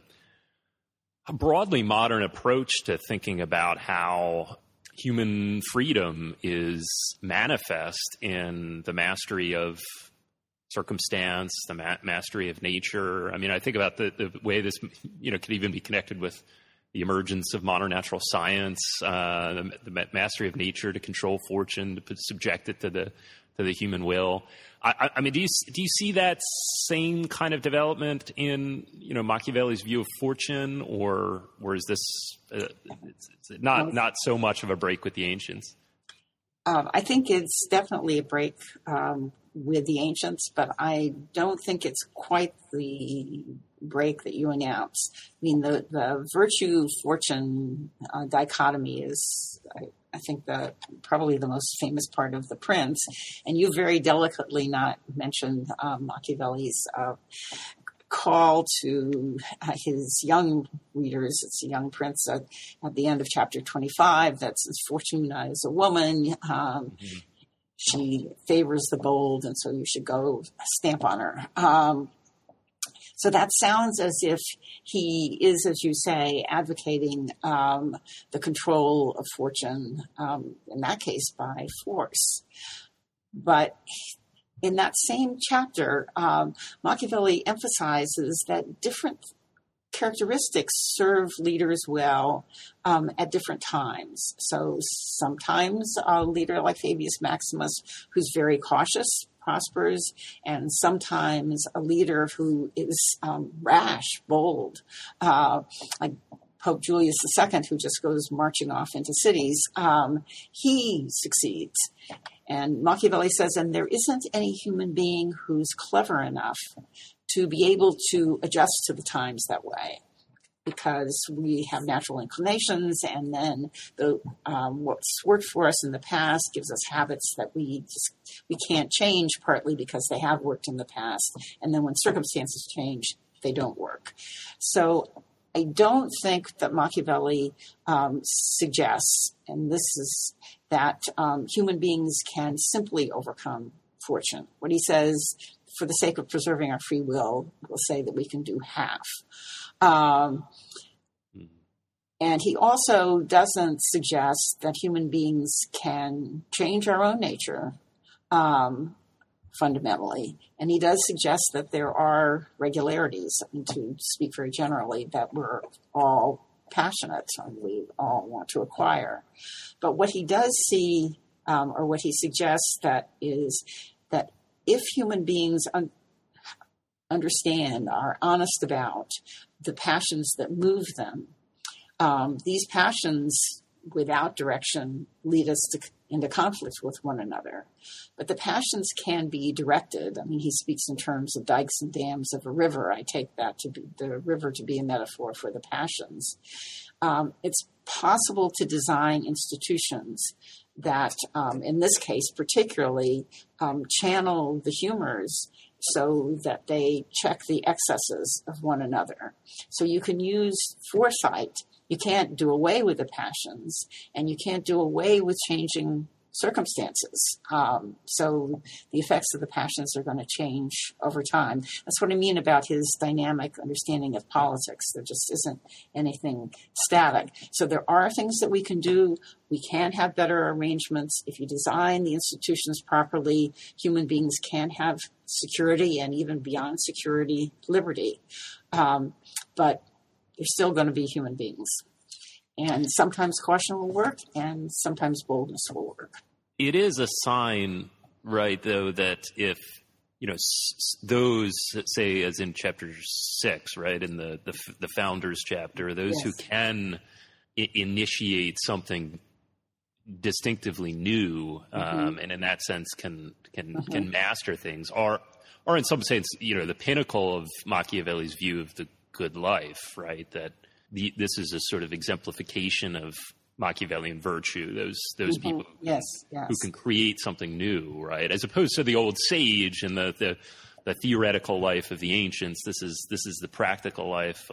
broadly modern approach to thinking about how human freedom is manifest in the mastery of circumstance, the mastery of nature. I mean, I think about the way this, could even be connected with the emergence of modern natural science, the mastery of nature to control fortune, to subject it to the human will. I mean, do you see that same kind of development in Machiavelli's view of fortune, or is this not so much of a break with the ancients? I think it's definitely a break with the ancients, but I don't think it's quite the break that you announce. I mean, the virtue-fortune dichotomy is, I think, probably the most famous part of The Prince. And you very delicately not mentioned Machiavelli's call to his young readers. It's a young prince at the end of chapter 25 that says, Fortuna is a woman. She favors the bold, and so you should go stamp on her. So that sounds as if he is, as you say, advocating the control of fortune, in that case by force. But in that same chapter, Machiavelli emphasizes that different characteristics serve leaders well at different times. So sometimes a leader like Fabius Maximus, who's very cautious, prospers, and sometimes a leader who is rash, bold, like Pope Julius II, who just goes marching off into cities, he succeeds. And Machiavelli says, and there isn't any human being who's clever enough to be able to adjust to the times that way, because we have natural inclinations, and then what's worked for us in the past gives us habits that we can't change, partly because they have worked in the past, and then when circumstances change, they don't work. So I don't think that Machiavelli suggests, and this is that human beings can simply overcome fortune. What he says, for the sake of preserving our free will, we'll say that we can do half. And he also doesn't suggest that human beings can change our own nature fundamentally. And he does suggest that there are regularities, I mean, to speak very generally, that we're all passionate and we all want to acquire. But what he does see, or what he suggests, that is that if human beings understand, are honest about the passions that move them, these passions without direction lead us into conflict with one another. But the passions can be directed. I mean, he speaks in terms of dikes and dams of a river. I take that to be the river to be a metaphor for the passions. It's possible to design institutions that, in this case particularly, channel the humors so that they check the excesses of one another. So you can use foresight. You can't do away with the passions, and you can't do away with changing circumstances. So the effects of the passions are going to change over time. That's what I mean about his dynamic understanding of politics. There just isn't anything static. So there are things that we can do. We can have better arrangements. If you design the institutions properly, human beings can have security, and even beyond security, liberty. But they're still going to be human beings. And sometimes caution will work, and sometimes boldness will work. It is a sign, right, though, that if, those, say, as in chapter 6, right, in the founders chapter, those Yes. who can initiate something distinctively new, and in that sense can master things, are in some sense, the pinnacle of Machiavelli's view of the good life, right? That this is a sort of exemplification of Machiavellian virtue. Those people who can create something new, right? As opposed to the old sage and the theoretical life of the ancients. This is the practical life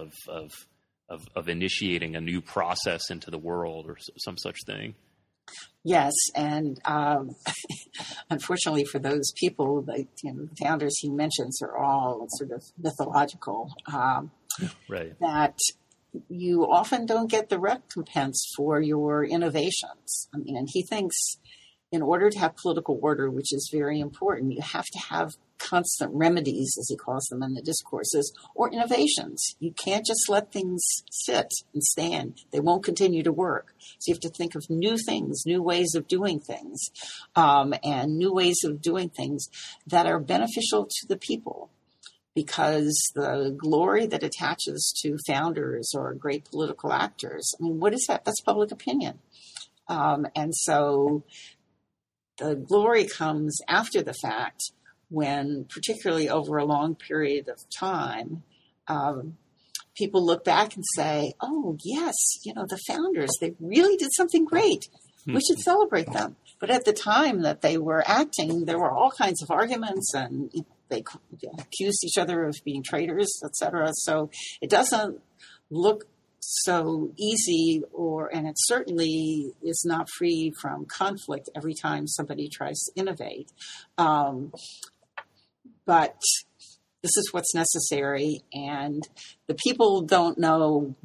of initiating a new process into the world or some such thing. Yes, and unfortunately for those people, the founders he mentions are all sort of mythological. Right. That you often don't get the recompense for your innovations. I mean, and he thinks in order to have political order, which is very important, you have to have constant remedies, as he calls them in the discourses, or innovations. You can't just let things sit and stand. They won't continue to work. So you have to think of new things, new ways of doing things, and new ways of doing things that are beneficial to the people. Because the glory that attaches to founders or great political actors, I mean, what is that? That's public opinion. And so the glory comes after the fact when, particularly over a long period of time, people look back and say, oh, yes, the founders, they really did something great. We should celebrate them. But at the time that they were acting, there were all kinds of arguments and they accused each other of being traitors, etc. So it doesn't look so easy, and it certainly is not free from conflict every time somebody tries to innovate. But this is what's necessary, and the people don't know.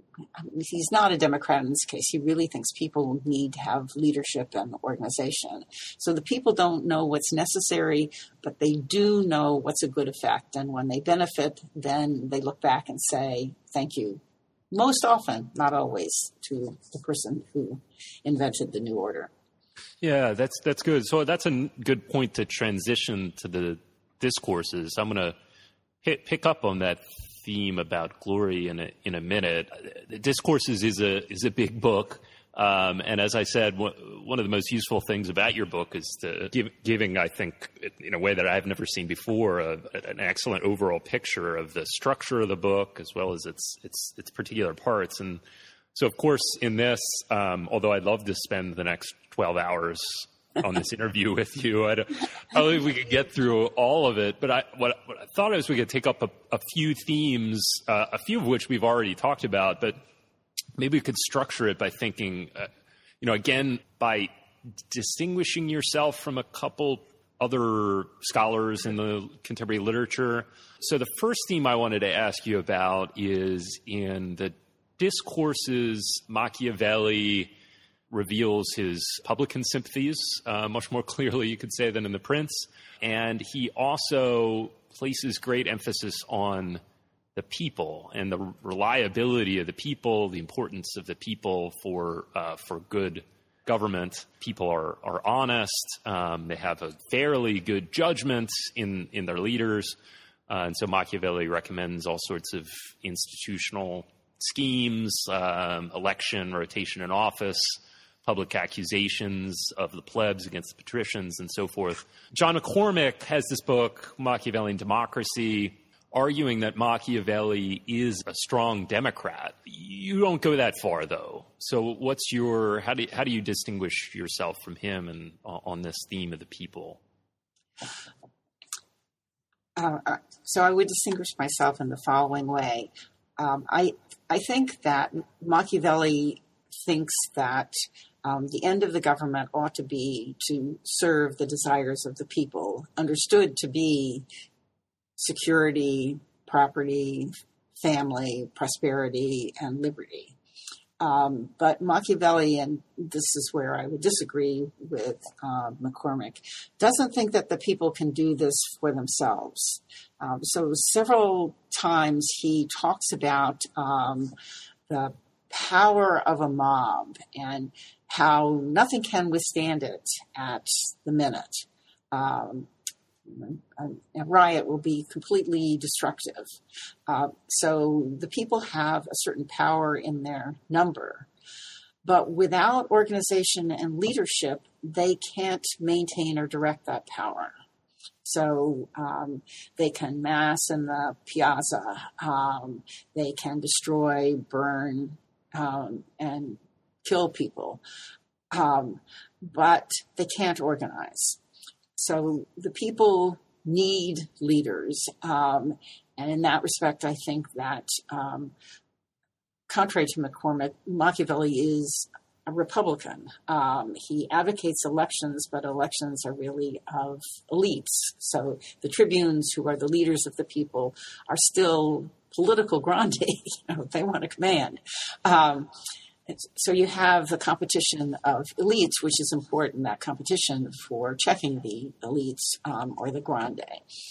He's not a Democrat in this case. He really thinks people need to have leadership and organization. So the people don't know what's necessary, but they do know what's a good effect. And when they benefit, then they look back and say, thank you. Most often, not always, to the person who invented the new order. Yeah, that's good. So that's a good point to transition to the discourses. I'm going to pick up on that theme about glory in a minute. Discourses is a big book, and as I said, one of the most useful things about your book is giving, I think, in a way that I've never seen before, an excellent overall picture of the structure of the book as well as its particular parts. And so, of course, in this, although I'd love to spend the next 12 hours on this interview with you, I don't think we could get through all of it. But what I thought is we could take up a few themes, a few of which we've already talked about, but maybe we could structure it by thinking, again, by distinguishing yourself from a couple other scholars in the contemporary literature. So the first theme I wanted to ask you about is in the discourses, Machiavelli reveals his publican sympathies much more clearly, you could say, than in The Prince. And he also places great emphasis on the people and the reliability of the people, the importance of the people for good government. People are honest. They have a fairly good judgment in their leaders. And so Machiavelli recommends all sorts of institutional schemes, election, rotation in office, public accusations of the plebs against the patricians, and so forth. John McCormack has this book, Machiavellian Democracy, arguing that Machiavelli is a strong Democrat. You don't go that far, though. So how do you distinguish yourself from him and on this theme of the people? So I would distinguish myself in the following way. I think that Machiavelli thinks that the end of the government ought to be to serve the desires of the people, understood to be security, property, family, prosperity, and liberty. But Machiavelli, and this is where I would disagree with McCormack, doesn't think that the people can do this for themselves. So several times he talks about the power of a mob and how nothing can withstand it at the minute. A riot will be completely destructive. So the people have a certain power in their number. But without organization and leadership, they can't maintain or direct that power. So they can mass in the piazza. They can destroy, burn, and kill people. But they can't organize. So the people need leaders. And in that respect, I think that contrary to McCormick, Machiavelli is a Republican. He advocates elections, but elections are really of elites. So the tribunes, who are the leaders of the people, are still political grande. They want to command. So you have the competition of elites, which is important, that competition for checking the elites or the grande.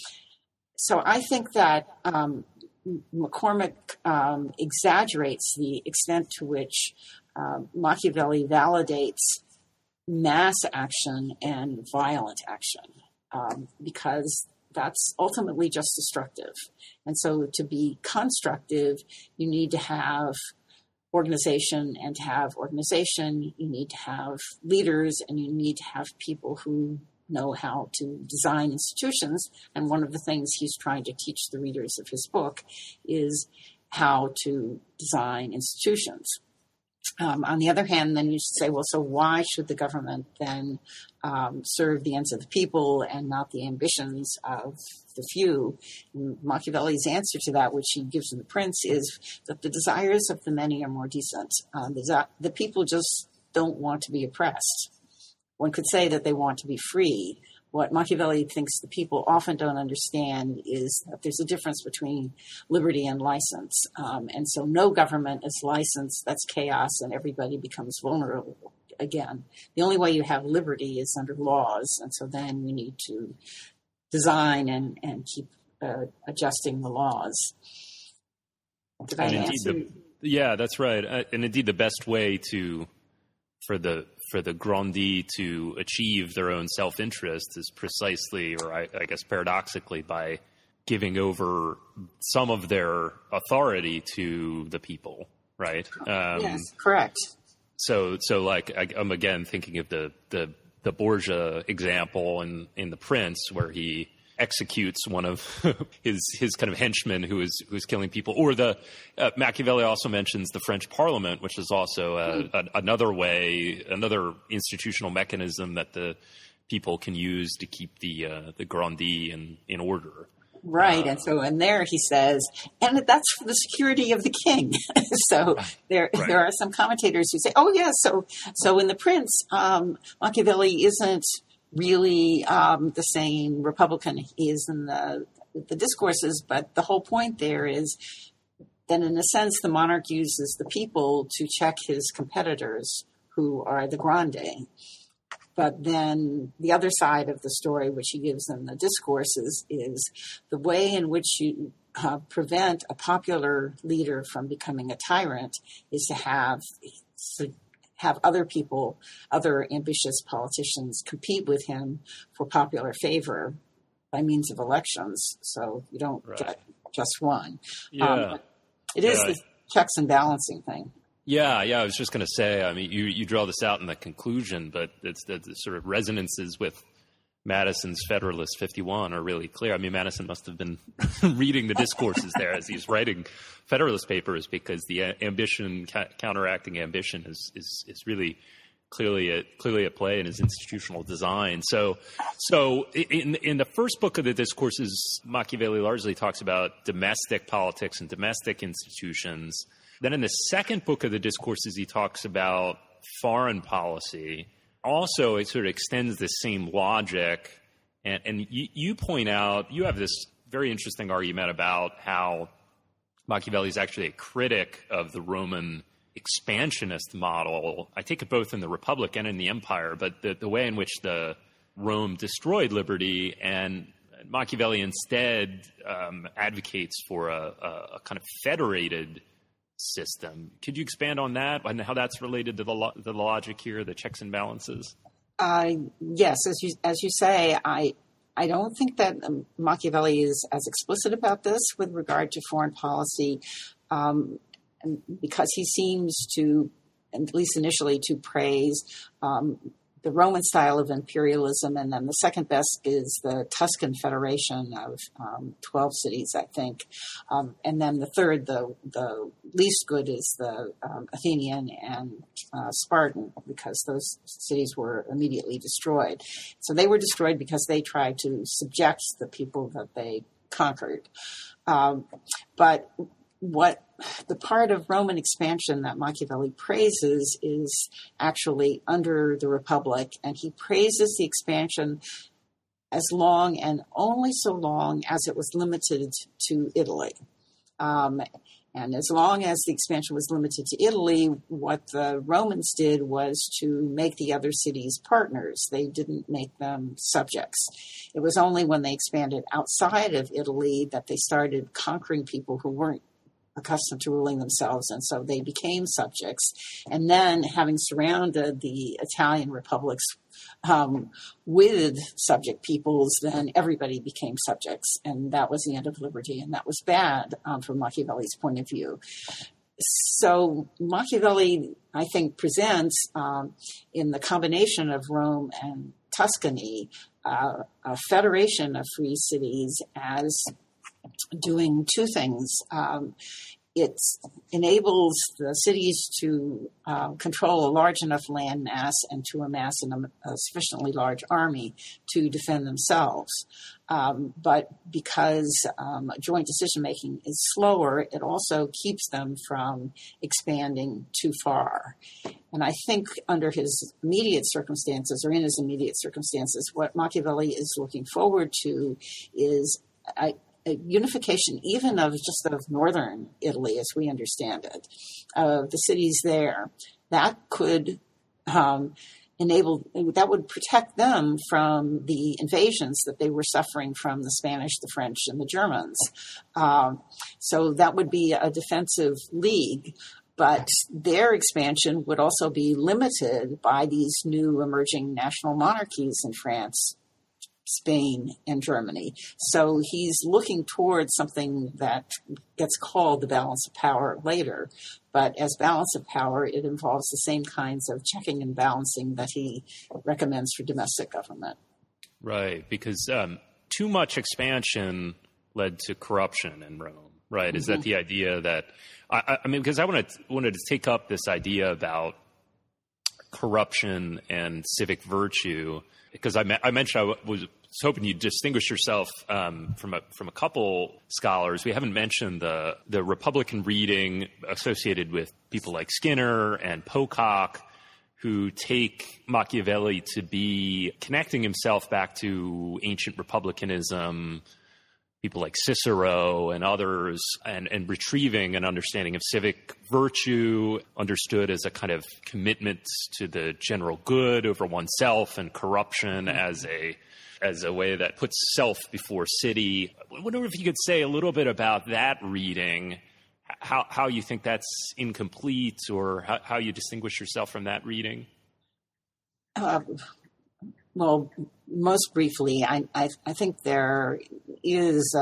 So I think that McCormick exaggerates the extent to which Machiavelli validates mass action and violent action because that's ultimately just destructive. And so to be constructive, you need to have organization, and to have organization, you need to have leaders, and you need to have people who know how to design institutions. And one of the things he's trying to teach the readers of his book is how to design institutions. On the other hand, then you should say, well, so why should the government then serve the ends of the people and not the ambitions of the few? And Machiavelli's answer to that, which he gives in The Prince, is that the desires of the many are more decent. The people just don't want to be oppressed. One could say that they want to be free. What Machiavelli thinks the people often don't understand is that there's a difference between liberty and license. And so no government is licensed, that's chaos, and everybody becomes vulnerable again. The only way you have liberty is under laws, and so then we need to design and keep adjusting the laws. Did I answer? Yeah, that's right. And indeed, the best way for the grandi to achieve their own self-interest is precisely, or I guess paradoxically, by giving over some of their authority to the people, right? Yes, correct. So like I'm again thinking of the Borgia example in The Prince, where he executes one of his kind of henchmen who is killing people. Or the Machiavelli also mentions the French Parliament, which is also another institutional mechanism that the people can use to keep the grandi in order. Right, and there he says, and that's for the security of the king. So there are some commentators who say, oh yes, so in The Prince, Machiavelli isn't really the same Republican he is in the discourses, but the whole point there is that in a sense the monarch uses the people to check his competitors who are the grande. But then the other side of the story, which he gives in the discourses, is the way in which you prevent a popular leader from becoming a tyrant is to have other people, other ambitious politicians compete with him for popular favor by means of elections. So you don't get just one. Yeah. It is the checks and balancing thing. Yeah. I was just going to say, I mean, you draw this out in the conclusion, but it's the sort of resonances with Madison's Federalist 51 are really clear. I mean, Madison must have been reading the discourses there as he's writing Federalist Papers, because the ambition, counteracting ambition is really clearly at play in his institutional design. So in the first book of the discourses, Machiavelli largely talks about domestic politics and domestic institutions. Then in the second book of the discourses, he talks about foreign policy. Also, it sort of extends the same logic. And you point out, you have this very interesting argument about how Machiavelli is actually a critic of the Roman expansionist model. I take it both in the Republic and in the Empire, but the way in which the Rome destroyed liberty, and Machiavelli instead advocates for a kind of federated system. Could you expand on that and how that's related to the logic here, the checks and balances? Yes, as you say, I don't think that Machiavelli is as explicit about this with regard to foreign policy, because he seems to, at least initially, to praise the Roman style of imperialism, and then the second best is the Tuscan Federation of 12 cities, I think. And then the third, the least good, is the Athenian and Spartan, because those cities were immediately destroyed. So they were destroyed because they tried to subject the people that they conquered. But what the part of Roman expansion that Machiavelli praises is actually under the Republic, and he praises the expansion as long and only so long as it was limited to Italy. And as long as the expansion was limited to Italy, what the Romans did was to make the other cities partners. They didn't make them subjects. It was only when they expanded outside of Italy that they started conquering people who weren't accustomed to ruling themselves, and so they became subjects. And then, having surrounded the Italian republics with subject peoples, then everybody became subjects, and that was the end of liberty, and that was bad from Machiavelli's point of view. So Machiavelli, I think, presents in the combination of Rome and Tuscany a federation of free cities as doing two things. It enables the cities to control a large enough land mass and to amass a sufficiently large army to defend themselves. But because joint decision-making is slower, it also keeps them from expanding too far. And I think under his immediate circumstances, or in his immediate circumstances, what Machiavelli is looking forward to is a unification even of northern Italy as we understand it, of the cities there. That could that would protect them from the invasions that they were suffering from the Spanish, the French, and the Germans. So that would be a defensive league. But their expansion would also be limited by these new emerging national monarchies in France, Spain, and Germany. So he's looking towards something that gets called the balance of power later. But as balance of power, it involves the same kinds of checking and balancing that he recommends for domestic government. Right, because too much expansion led to corruption in Rome, right? Mm-hmm. Is that the idea that, I mean, because I wanted to take up this idea about corruption and civic virtue, because I mentioned I was hoping you'd distinguish yourself from a couple scholars. We haven't mentioned the Republican reading associated with people like Skinner and Pocock, who take Machiavelli to be connecting himself back to ancient republicanism, people like Cicero and others, and retrieving an understanding of civic virtue, understood as a kind of commitment to the general good over oneself, and corruption as a way that puts self before city. I wonder if you could say a little bit about that reading, how you think that's incomplete, or how you distinguish yourself from that reading. Well, most briefly, I think there is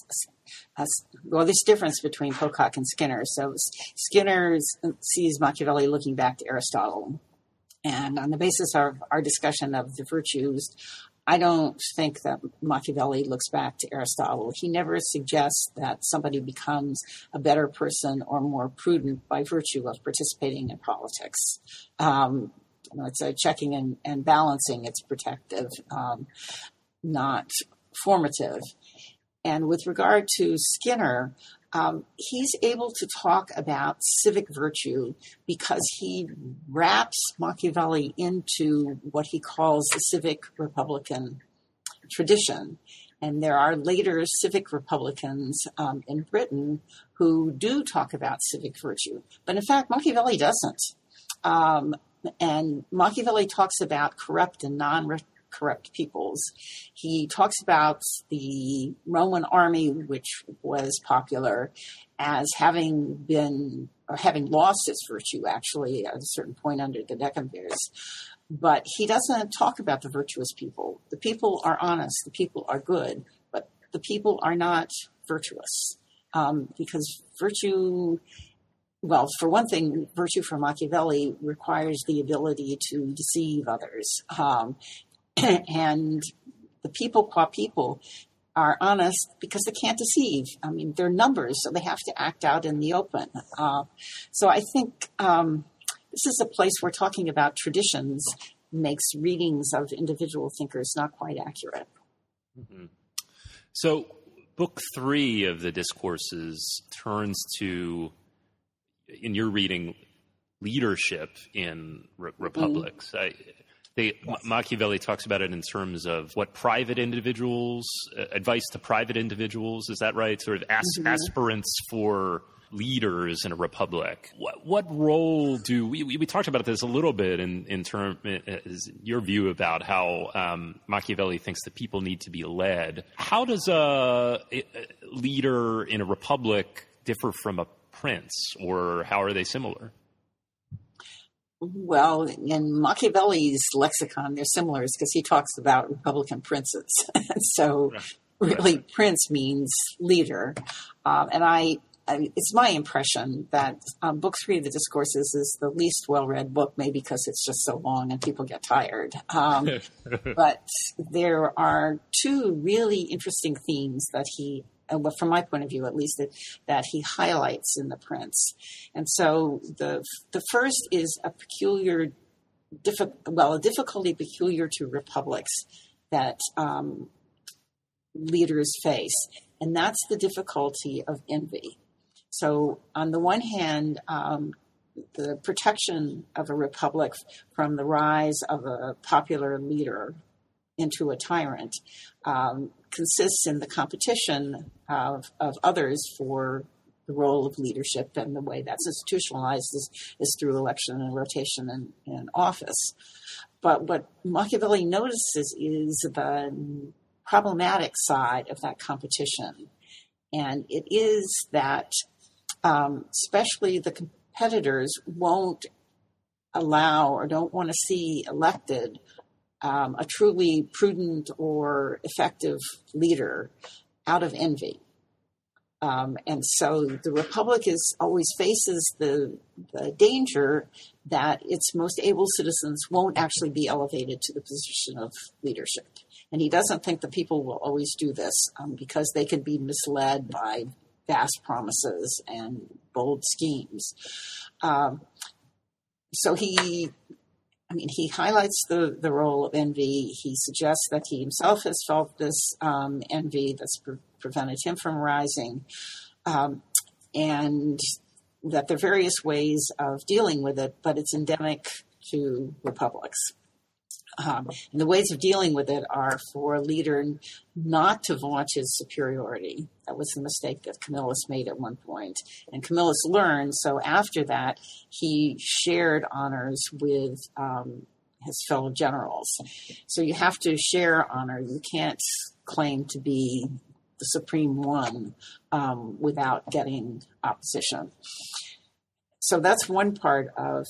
this difference between Pocock and Skinner. So Skinner sees Machiavelli looking back to Aristotle. And on the basis of our discussion of the virtues, I don't think that Machiavelli looks back to Aristotle. He never suggests that somebody becomes a better person or more prudent by virtue of participating in politics. It's a checking and balancing. It's protective, not formative. And with regard to Skinner, he's able to talk about civic virtue because he wraps Machiavelli into what he calls the civic republican tradition. And there are later civic republicans in Britain who do talk about civic virtue. But in fact, Machiavelli doesn't. And Machiavelli talks about corrupt and corrupt peoples. He talks about the Roman army, which was popular, as having lost its virtue, actually, at a certain point under the decemvirs. But he doesn't talk about the virtuous people. The people are honest. The people are good. But the people are not virtuous. Because virtue, well, for one thing, virtue for Machiavelli requires the ability to deceive others. And the people, qua people, are honest because they can't deceive. I mean, they're numbers, so they have to act out in the open. So I think this is a place where talking about traditions makes readings of individual thinkers not quite accurate. Mm-hmm. So Book 3 of the Discourses turns to, in your reading, leadership in republics. Machiavelli talks about it in terms of what private individuals, advice to private individuals, is that right? Sort of aspirants for leaders in a republic. What role do we talked about this a little bit in terms your view about how Machiavelli thinks that people need to be led. How does a leader in a republic differ from a prince, or how are they similar? Well, in Machiavelli's lexicon, they're similar because he talks about republican princes. So really, prince means leader. And it's my impression that Book 3 of the Discourses is the least well-read book, maybe because it's just so long and people get tired. But there are two really interesting themes that he, from my point of view at least, that he highlights in The Prince. And so the first is a difficulty peculiar to republics that leaders face, and that's the difficulty of envy. So on the one hand, the protection of a republic from the rise of a popular leader into a tyrant consists in the competition of others for the role of leadership, and the way that's institutionalized is through election and rotation in office. But what Machiavelli notices is the problematic side of that competition, and it is that especially the competitors won't allow or don't want to see elected a truly prudent or effective leader out of envy. And so the Republic always faces the danger that its most able citizens won't actually be elevated to the position of leadership. And he doesn't think the people will always do this because they can be misled by vast promises and bold schemes. So he highlights the role of envy. He suggests that he himself has felt this envy that's prevented him from rising, and that there are various ways of dealing with it, but it's endemic to republics. And the ways of dealing with it are for a leader not to vaunt his superiority. That was the mistake that Camillus made at one point. And Camillus learned, so after that, he shared honors with his fellow generals. So you have to share honor. You can't claim to be the supreme one without getting opposition. So that's one part of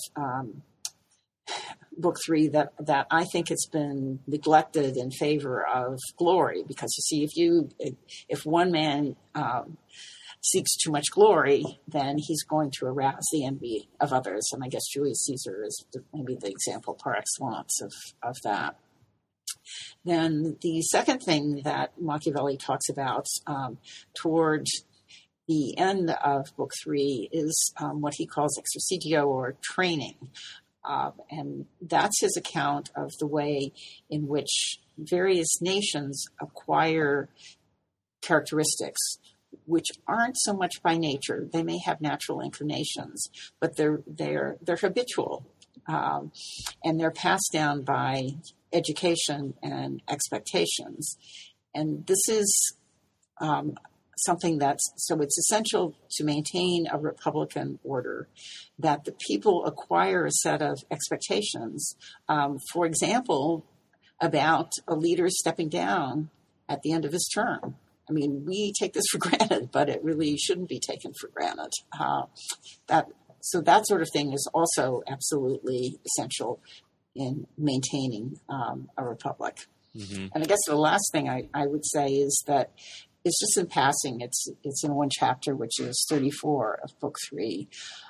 Book 3 that I think has been neglected in favor of glory, because you see, if one man seeks too much glory, then he's going to arouse the envy of others, and I guess Julius Caesar is maybe the example par excellence of that. Then the second thing that Machiavelli talks about toward the end of Book 3 is what he calls exercitio, or training. And that's his account of the way in which various nations acquire characteristics which aren't so much by nature. They may have natural inclinations, but they're habitual, and they're passed down by education and expectations. And this is something so it's essential to maintain a republican order that the people acquire a set of expectations. For example, about a leader stepping down at the end of his term. I mean, we take this for granted, but it really shouldn't be taken for granted. So that sort of thing is also absolutely essential in maintaining a republic. Mm-hmm. And I guess the last thing I would say is that it's just in passing. It's in one chapter, which is 34 of Book 3.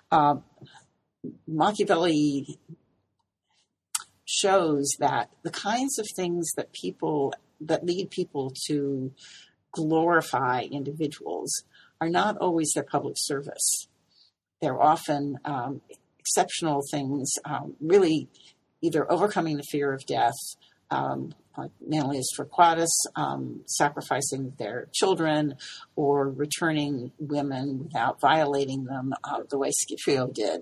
Machiavelli shows that the kinds of things that lead people to glorify individuals are not always their public service. They're often exceptional things, really either overcoming the fear of death, like Manlius Torquatus, sacrificing their children, or returning women without violating them the way Scipio did.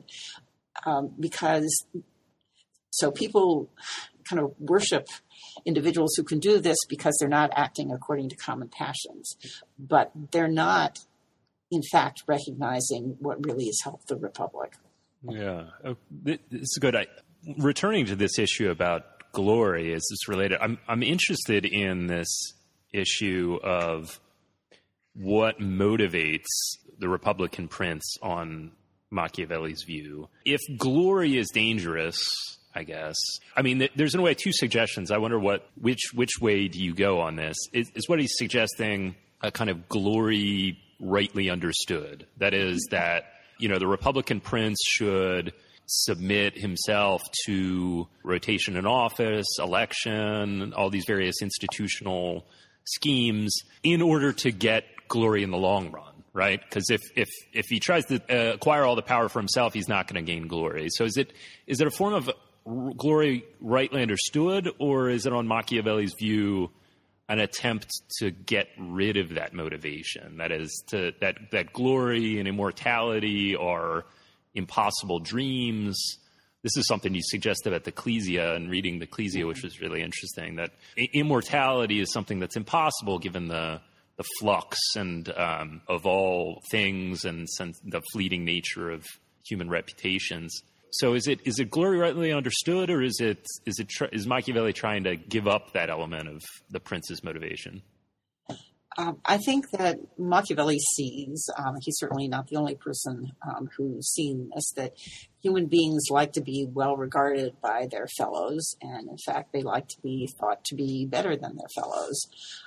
So people kind of worship individuals who can do this because they're not acting according to common passions, but they're not, in fact, recognizing what really has helped the Republic. Yeah, this is good. Returning to this issue about glory, is this related? I'm interested in this issue of what motivates the Republican prince on Machiavelli's view. If glory is dangerous, I guess. I mean, there's in a way two suggestions. I wonder which way do you go on this? Is what he's suggesting a kind of glory rightly understood? That is that, the Republican prince should submit himself to rotation in office, election, all these various institutional schemes in order to get glory in the long run. Right? Because if he tries to acquire all the power for himself, he's not going to gain glory. So is it a form of glory rightly understood, or is it, on Machiavelli's view, an attempt to get rid of that motivation? That is, that glory and immortality are impossible dreams. This is something you suggested at the Ecclesia, and reading the Ecclesia, which was really interesting, that immortality is something that's impossible given the flux and of all things and the fleeting nature of human reputations. So is it glory rightly understood, or is Machiavelli trying to give up that element of the prince's motivation? I think that Machiavelli sees, he's certainly not the only person who's seen this, that human beings like to be well regarded by their fellows, and in fact they like to be thought to be better than their fellows,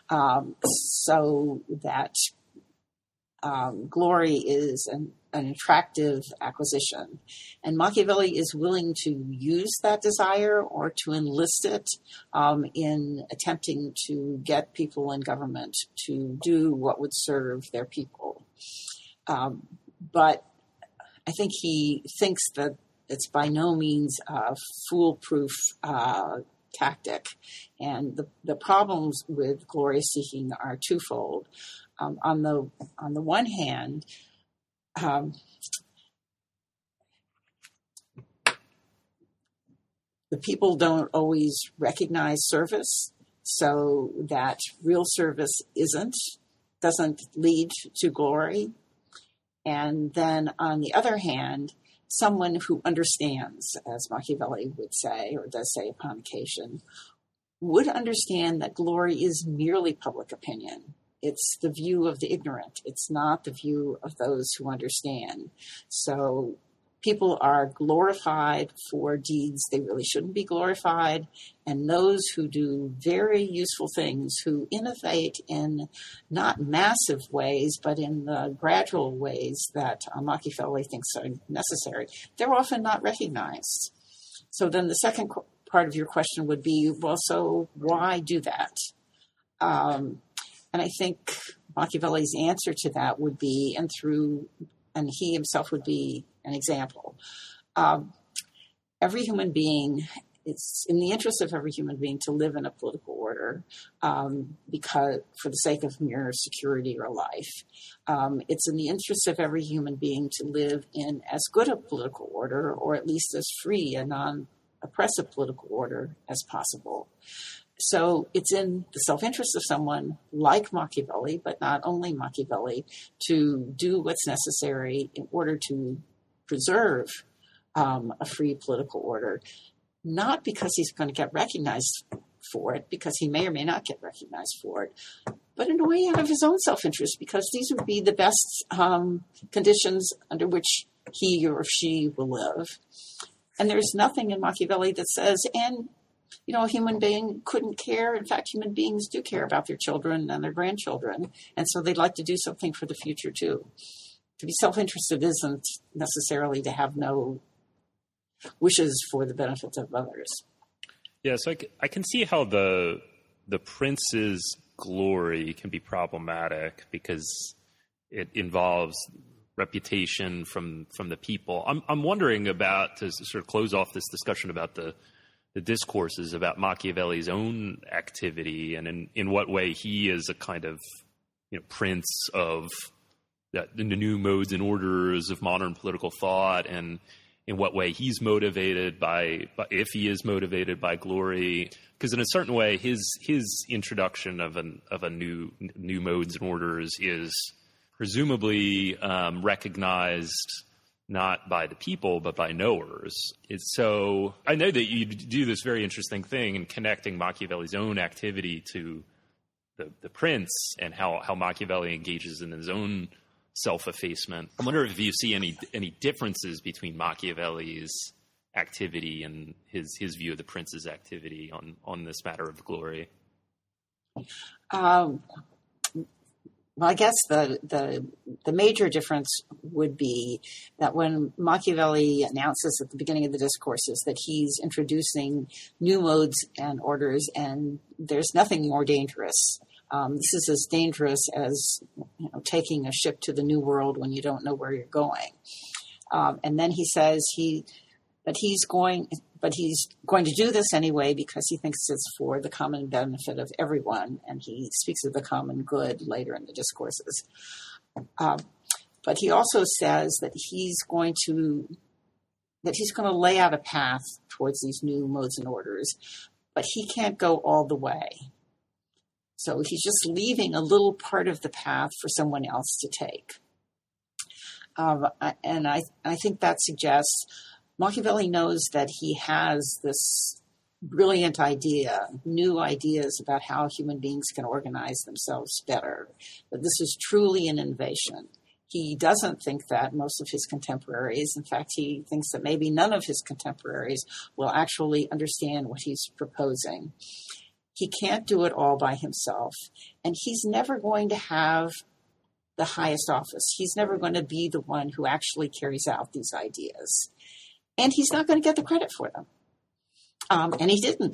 so that glory is an attractive acquisition. And Machiavelli is willing to use that desire or to enlist it in attempting to get people in government to do what would serve their people. But I think he thinks that it's by no means a foolproof tactic. And the problems with glory seeking are twofold. On the one hand, the people don't always recognize service, so that real service doesn't lead to glory. And then on the other hand, someone who understands, as Machiavelli would say, or does say upon occasion, would understand that glory is merely public opinion. It's the view of the ignorant. It's not the view of those who understand. So people are glorified for deeds they really shouldn't be glorified. And those who do very useful things, who innovate in not massive ways, but in the gradual ways that Machiavelli thinks are necessary, they're often not recognized. So then the second part of your question would be, well, so why do that? And I think Machiavelli's answer to that would be, and he himself would be an example. Every human being, it's in the interest of every human being to live in a political order, because for the sake of mere security or life. It's in the interest of every human being to live in as good a political order, or at least as free and non-oppressive political order as possible. So it's in the self-interest of someone like Machiavelli, but not only Machiavelli, to do what's necessary in order to preserve a free political order, not because he's going to get recognized for it because he may or may not get recognized for it, but in a way out of his own self-interest, because these would be the best conditions under which he or she will live. And there's nothing in Machiavelli that says, and, a human being couldn't care. In fact, human beings do care about their children and their grandchildren, and so they'd like to do something for the future, too. To be self-interested isn't necessarily to have no wishes for the benefit of others. Yeah, so I can see how the prince's glory can be problematic because it involves reputation from the people. I'm wondering about, to sort of close off this discussion about the discourses, about Machiavelli's own activity and in what way he is a kind of prince of the new modes and orders of modern political thought, and in what way he's motivated by if he is motivated by glory. Because in a certain way, his introduction of a new modes and orders is presumably recognized not by the people, but by knowers. So I know that you do this very interesting thing in connecting Machiavelli's own activity to the prince and how Machiavelli engages in his own self-effacement. I wonder if you see any differences between Machiavelli's activity and his view of the prince's activity on this matter of glory. Well, I guess the major difference would be that when Machiavelli announces at the beginning of the discourses that he's introducing new modes and orders, and there's nothing more dangerous. This is as dangerous as taking a ship to the New World when you don't know where you're going. And then he says he's going to do this anyway because he thinks it's for the common benefit of everyone, and he speaks of the common good later in the discourses. But he also says that he's going to lay out a path towards these new modes and orders, but he can't go all the way. So he's just leaving a little part of the path for someone else to take. And I think that suggests Machiavelli knows that he has this brilliant idea, new ideas about how human beings can organize themselves better, that this is truly an innovation. He doesn't think that most of his contemporaries, in fact, he thinks that maybe none of his contemporaries will actually understand what he's proposing. He can't do it all by himself, and he's never going to have the highest office. He's never going to be the one who actually carries out these ideas. And he's not going to get the credit for them. And he didn't.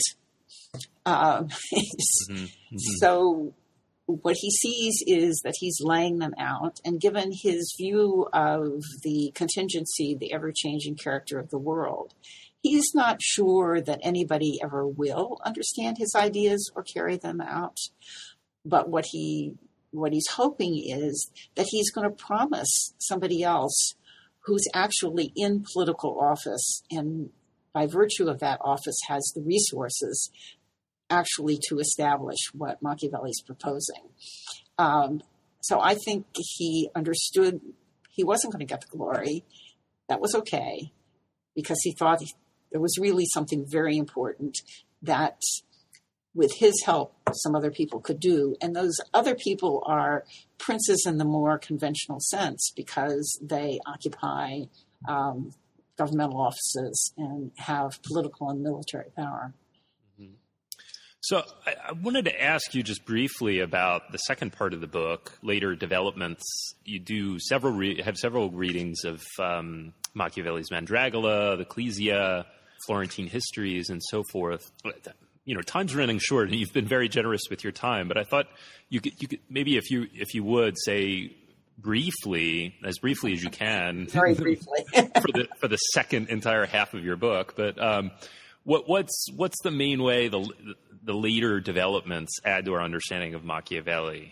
So what he sees is that he's laying them out. And given his view of the contingency, the ever-changing character of the world, he's not sure that anybody ever will understand his ideas or carry them out. But what he's hoping is that he's going to promise somebody else who's actually in political office and by virtue of that office has the resources actually to establish what Machiavelli's proposing. So I think he understood he wasn't going to get the glory. That was okay, because he thought there was really something very important that with his help, some other people could do. And those other people are princes in the more conventional sense because they occupy governmental offices and have political and military power. Mm-hmm. So I wanted to ask you just briefly about the second part of the book, later developments. You do have several readings of Machiavelli's Mandragola, the Ecclesia, Florentine histories, and so forth. Time's running short, and you've been very generous with your time. But I thought you could maybe if you would say as briefly as you can, very briefly, for the second entire half of your book. But what's the main way the later developments add to our understanding of Machiavelli?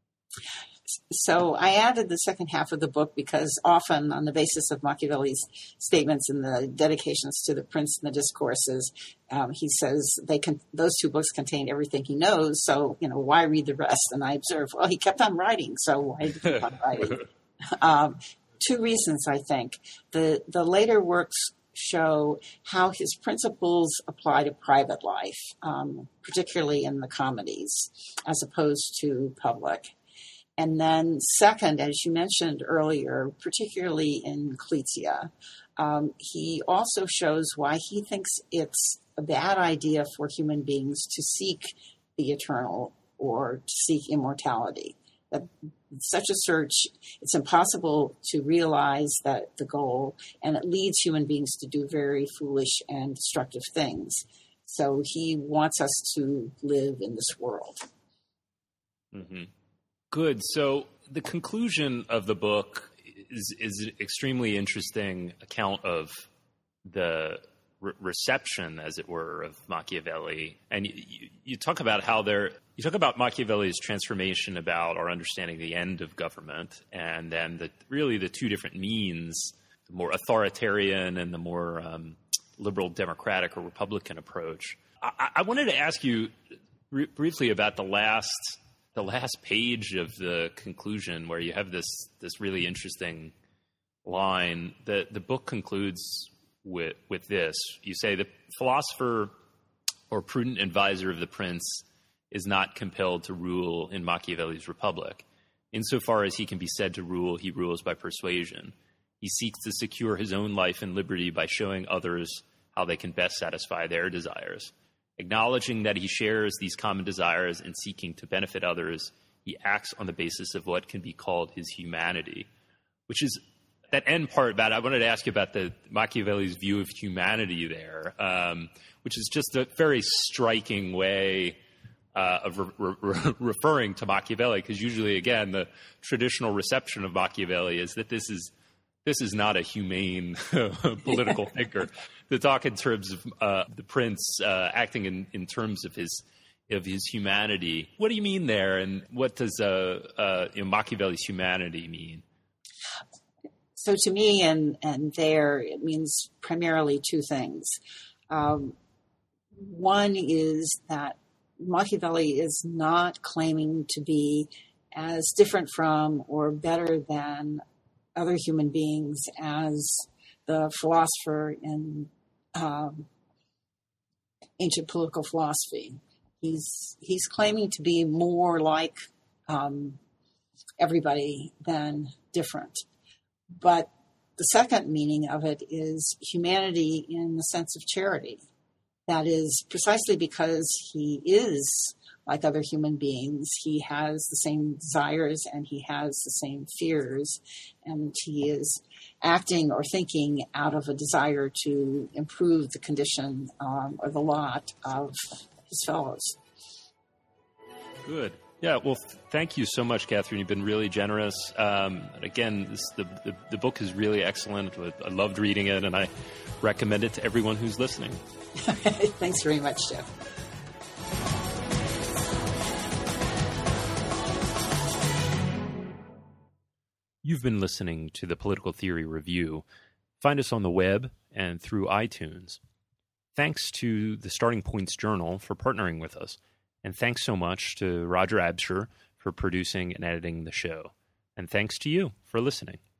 So I added the second half of the book because often on the basis of Machiavelli's statements in the dedications to the Prince and the Discourses, he says those two books contain everything he knows. So, why read the rest? And I observe, well, he kept on writing. So why did he keep on writing? Two reasons, I think. The later works show how his principles apply to private life, particularly in the comedies, as opposed to public. And then second, as you mentioned earlier, particularly in Cletia, he also shows why he thinks it's a bad idea for human beings to seek the eternal or to seek immortality. That such a search, it's impossible to realize that the goal, and it leads human beings to do very foolish and destructive things. So he wants us to live in this world. Mm-hmm. Good. So the conclusion of the book is an extremely interesting account of the reception, as it were, of Machiavelli. And you talk about you talk about Machiavelli's transformation about our understanding the end of government, and then the two different means, the more authoritarian and the more liberal democratic or republican approach. I wanted to ask you briefly about the last page of the conclusion, where you have this really interesting line. The book concludes with this. You say, the philosopher or prudent advisor of the prince is not compelled to rule in Machiavelli's republic. Insofar as he can be said to rule, he rules by persuasion. He seeks to secure his own life and liberty by showing others how they can best satisfy their desires. Acknowledging that he shares these common desires and seeking to benefit others, he acts on the basis of what can be called his humanity, which is that end part about it. I wanted to ask you about the Machiavelli's view of humanity there, which is just a very striking way of referring to Machiavelli, because usually, again, the traditional reception of Machiavelli is that this is not a humane political thinker. To talk in terms of the prince acting in terms of his humanity. What do you mean there, and what does Machiavelli's humanity mean? So to me, and there, it means primarily two things. One is that Machiavelli is not claiming to be as different from or better than other human beings as the philosopher in ancient political philosophy. He's claiming to be more like everybody than different. But the second meaning of it is humanity in the sense of charity. That is precisely because he is like other human beings. He has the same desires and he has the same fears, and he is acting or thinking out of a desire to improve the condition or the lot of his fellows. Good. Yeah, well, thank you so much, Catherine. You've been really generous. Again, the book is really excellent. I loved reading it, and I recommend it to everyone who's listening. Thanks very much, Jeff. You've been listening to the Political Theory Review. Find us on the web and through iTunes. Thanks to the Starting Points Journal for partnering with us. And thanks so much to Roger Absher for producing and editing the show. And thanks to you for listening.